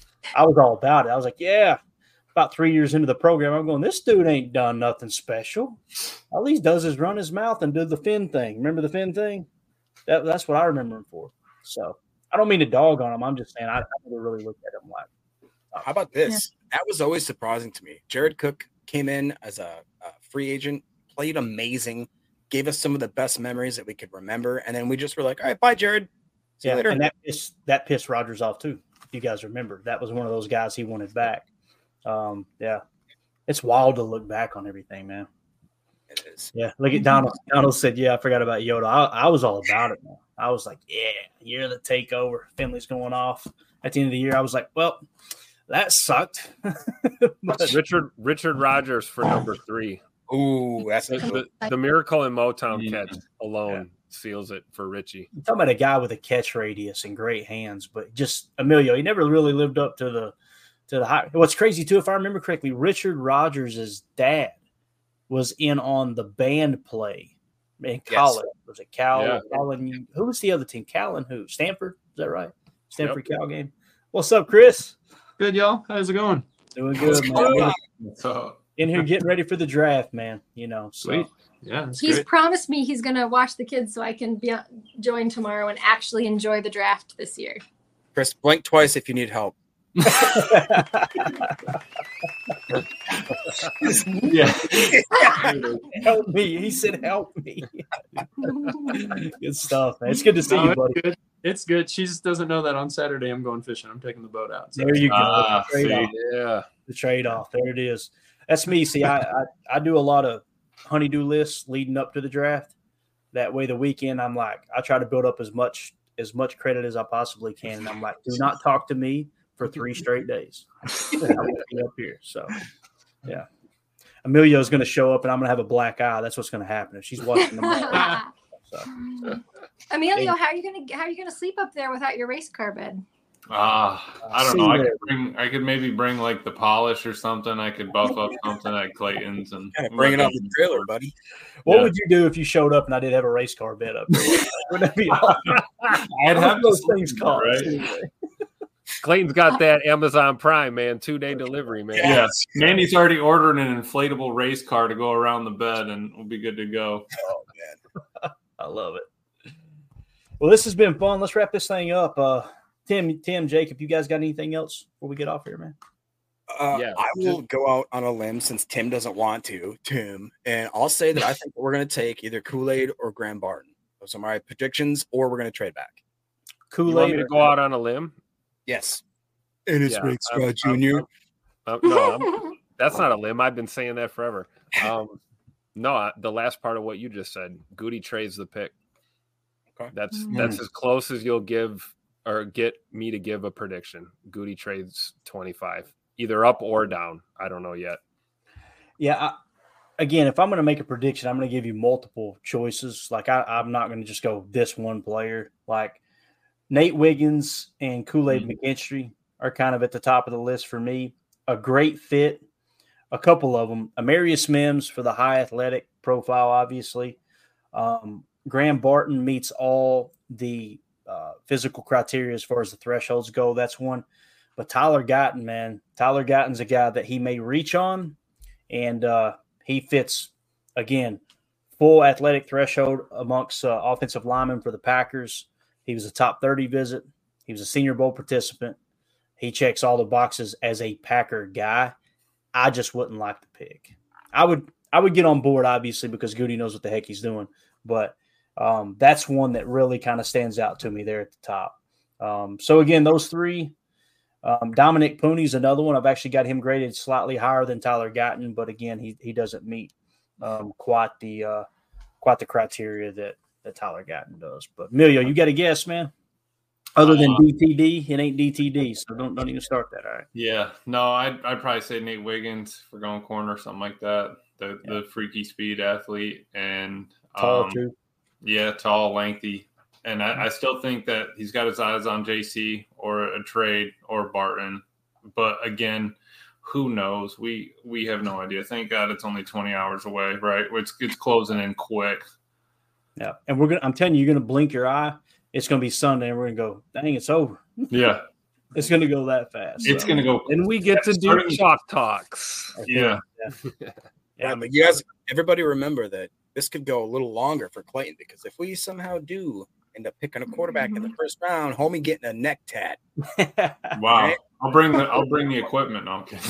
I was all about it. I was like, yeah. About three years into the program, I'm going, this dude ain't done nothing special. All he does is run his mouth and do the fin thing. Remember the fin thing? That, that's what I remember him for. So I don't mean to dog on him. I'm just saying I, I never really looked at him like. How about this? That was always surprising to me. Jared Cook came in as a, a free agent, played amazing, gave us some of the best memories that we could remember, and then we just were like, all right, bye, Jared. See Yeah, you later. and that pissed, that pissed Rodgers off too. If you guys remember, that was one of those guys he wanted back. Um, yeah, it's wild to look back on everything, man. It is. Yeah, look at Donald. Donald said, "Yeah, I forgot about Yoda. I, I was all about it, man. I was like, yeah, year of the takeover. Finley's going off at the end of the year. I was like, well, that sucked." But- Richard Richard Rodgers for number three. Ooh, that's the, the, the Miracle in Motown catch alone seals it for Richie. You're talking about a guy with a catch radius and great hands, but just Emilio, he never really lived up to the to the high. What's crazy too, if I remember correctly, Richard Rodgers' dad was in on the band play in college. Yes. Was it Cal? Yeah. Callan, who was the other team? Cal and who? Stanford? Is that right? Stanford Cal game. What's up, Chris? Good, y'all. How's it going? Doing good, man. So, In here getting ready for the draft, man. You know, so. Sweet. Yeah, that's He's great. promised me he's going to watch the kids so I can be join tomorrow and actually enjoy the draft this year. Chris, blink twice if you need help. Yeah. Help me. He said, help me. Good stuff, man. It's good to see No, you, it's buddy. good. It's good. She just doesn't know that on Saturday I'm going fishing. I'm taking the boat out. so- There you go. Ah, The trade-off. see. Yeah. The trade-off. There it is. That's me. See, I, I I do a lot of honey-do lists leading up to the draft. That way, the weekend, I'm like, I try to build up as much as much credit as I possibly can. And I'm like, do not talk to me for three straight days. I won't be up here. So, yeah. Emilio's going to show up, and I'm going to have a black eye. That's what's going to happen if she's watching the so. Emilio, how are you gonna how are you gonna sleep up there without your race car bed? Ah, I don't know. I could bring. I could maybe bring like the polish or something. I could buff up something at Clayton's and bring it off the trailer, buddy. What Yeah. would you do if you showed up and I did have a race car bed up there? Wouldn't that be awesome? I'd have those to things sleep, cost. right? Anyway. Clayton's got that Amazon Prime, man. Two day delivery, man. Yes, Mandy's already ordered an inflatable race car to go around the bed, and we'll be good to go. Oh man, I love it. Well, this has been fun. Let's wrap this thing up. Uh, Tim, Tim, Jacob, you guys got anything else before we get off here, man? Uh, Yeah. I will go out on a limb since Tim doesn't want to, Tim, and I'll say that I think we're going to take either Kool-Aid or Graham Barton. Those are my predictions, or we're going to trade back. You want Kool-Aid me to or- go out on a limb? Yes. And it's Yeah, Rick I'm- Scott Junior I'm- I'm- no, I'm- that's not a limb. I've been saying that forever. Um, no, I, the last part of what you just said, Goody trades the pick. Okay. That's Mm. that's as close as you'll give or get me to give a prediction. Goody trades twenty-five, either up or down. I don't know yet. Yeah. I, again, if I'm going to make a prediction, I'm going to give you multiple choices. Like I, I'm not going to just go this one player. Like Nate Wiggins and Kool-Aid Mm. McKinstry are kind of at the top of the list for me. A great fit, a couple of them. Amarius Mims for the high athletic profile, obviously. Um, Graham Barton meets all the uh, physical criteria as far as the thresholds go. That's one. But Tyler Guyton, man, Tyler Guyton's a guy that he may reach on, and uh, he fits, again, full athletic threshold amongst uh, offensive linemen for the Packers. He was a top thirty visit. He was a Senior Bowl participant. He checks all the boxes as a Packer guy. I just wouldn't like the pick. I would I would get on board, obviously, because Goody knows what the heck he's doing. But um, that's one that really kind of stands out to me there at the top. Um, so, again, those three. Um, Dominic Pooney's another one. I've actually got him graded slightly higher than Tyler Guyton, but, again, he he doesn't meet um, quite the uh, quite the criteria that, that Tyler Guyton does. But, Emilio, you got a guess, man? Other than uh, D T D, it ain't D T D, so don't don't even start that. All right. Yeah, no, I'd I'd probably say Nate Wiggins for going corner or something like that. The yeah. the freaky speed athlete and tall um, too. Yeah, tall, lengthy, and I, I still think that he's got his eyes on J C or a trade or Barton. But again, who knows? We we have no idea. Thank God it's only twenty hours away, right? It's it's closing in quick. Yeah, and we're gonna. I'm telling you, you're gonna blink your eye. It's going to be Sunday, and we're going to go, dang, it's over. Yeah. It's going to go that fast. It's so. going to go. And we get to do chalk talks. Yeah. Yeah. yeah. yeah. But you guys, everybody remember that this could go a little longer for Clayton, because if we somehow do end up picking a quarterback in the first round, homie getting a neck tat. Wow. Right? I'll bring the I'll bring the equipment. No, I'm kidding.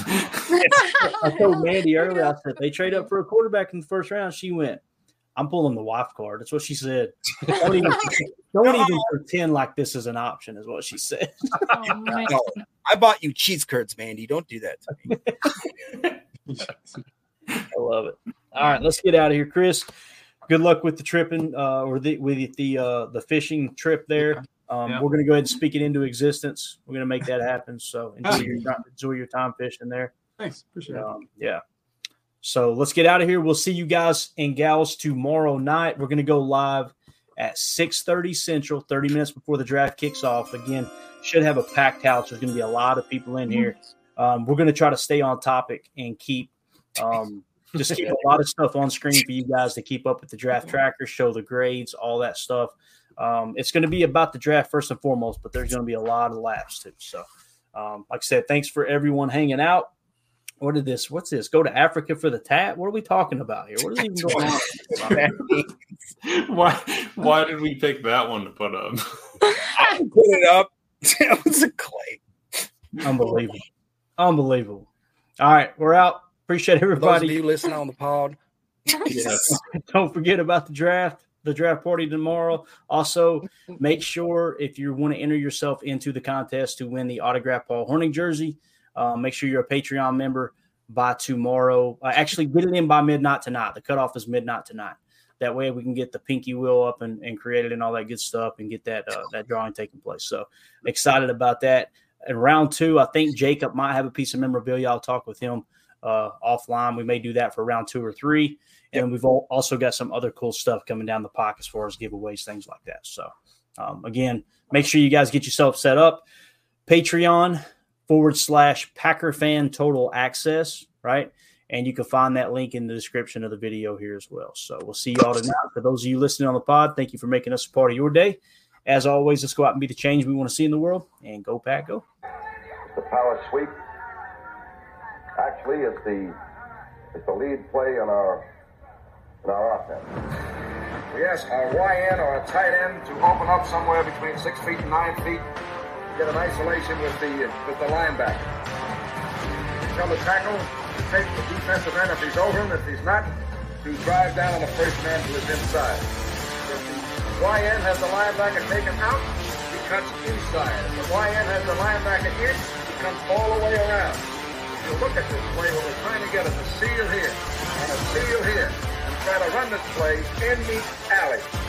I told Mandy earlier, I said, they trade up for a quarterback in the first round. She went, I'm pulling the wife card. That's what she said. Don't even, don't even pretend like this is an option, is what she said. Oh, no, I bought you cheese curds, Mandy. Don't do that to me. I love it. All right, let's get out of here, Chris. Good luck with the tripping uh, or the with the uh, the fishing trip there. Um, yeah. We're going to go ahead and speak it into existence. We're going to make that happen. So enjoy your enjoy your time fishing there. Thanks, appreciate um, it. Yeah. So let's get out of here. We'll see you guys and gals tomorrow night. We're going to go live at six thirty Central, thirty minutes before the draft kicks off. Again, should have a packed house. There's going to be a lot of people in here. Um, we're going to try to stay on topic and keep um, just keep a lot of stuff on screen for you guys to keep up with the draft tracker, show the grades, all that stuff. Um, it's going to be about the draft first and foremost, but there's going to be a lot of laps too. So, um, like I said, thanks for everyone hanging out. What did this? What's this? Go to Africa for the tat? What are we talking about here? What is even going on? why? Why did we pick that one to put up? I put it up. It was a Clay. Unbelievable, unbelievable. All right, we're out. Appreciate everybody. Those of you listening on the pod. Yes. Don't forget about the draft. The draft party tomorrow. Also, make sure if you want to enter yourself into the contest to win the autographed Paul Hornung jersey. Uh, make sure you're a Patreon member by tomorrow. Uh, actually, get it in by midnight tonight. The cutoff is midnight tonight. That way we can get the pinky wheel up and, and create it and all that good stuff and get that uh, that drawing taking place. So excited about that. In round two, I think Jacob might have a piece of memorabilia. I'll talk with him uh, offline. We may do that for round two or three. And we've all, also got some other cool stuff coming down the pike as far as giveaways, things like that. So, um, again, make sure you guys get yourself set up. Patreon forward slash Packer Fan Total Access, right? And you can find that link in the description of the video here as well. So we'll see you all tonight. For those of you listening on the pod, thank you for making us a part of your day. As always, let's go out and be the change we want to see in the world. And go, Pack, go. The power sweep. Actually, it's the it's the lead play in our in our offense. We ask our Y N or a tight end to open up somewhere between six feet and nine feet. Get an isolation with the with the linebacker. Tell the tackle to take the defensive end if he's over him. If he's not, to drive down on the first man to his inside. If the Y N has the linebacker taken out, he cuts inside. If the Y N has the linebacker in, he comes all the way around. If you look at this play, what we're trying to get is a seal here and a seal here, and try to run this play in the alley.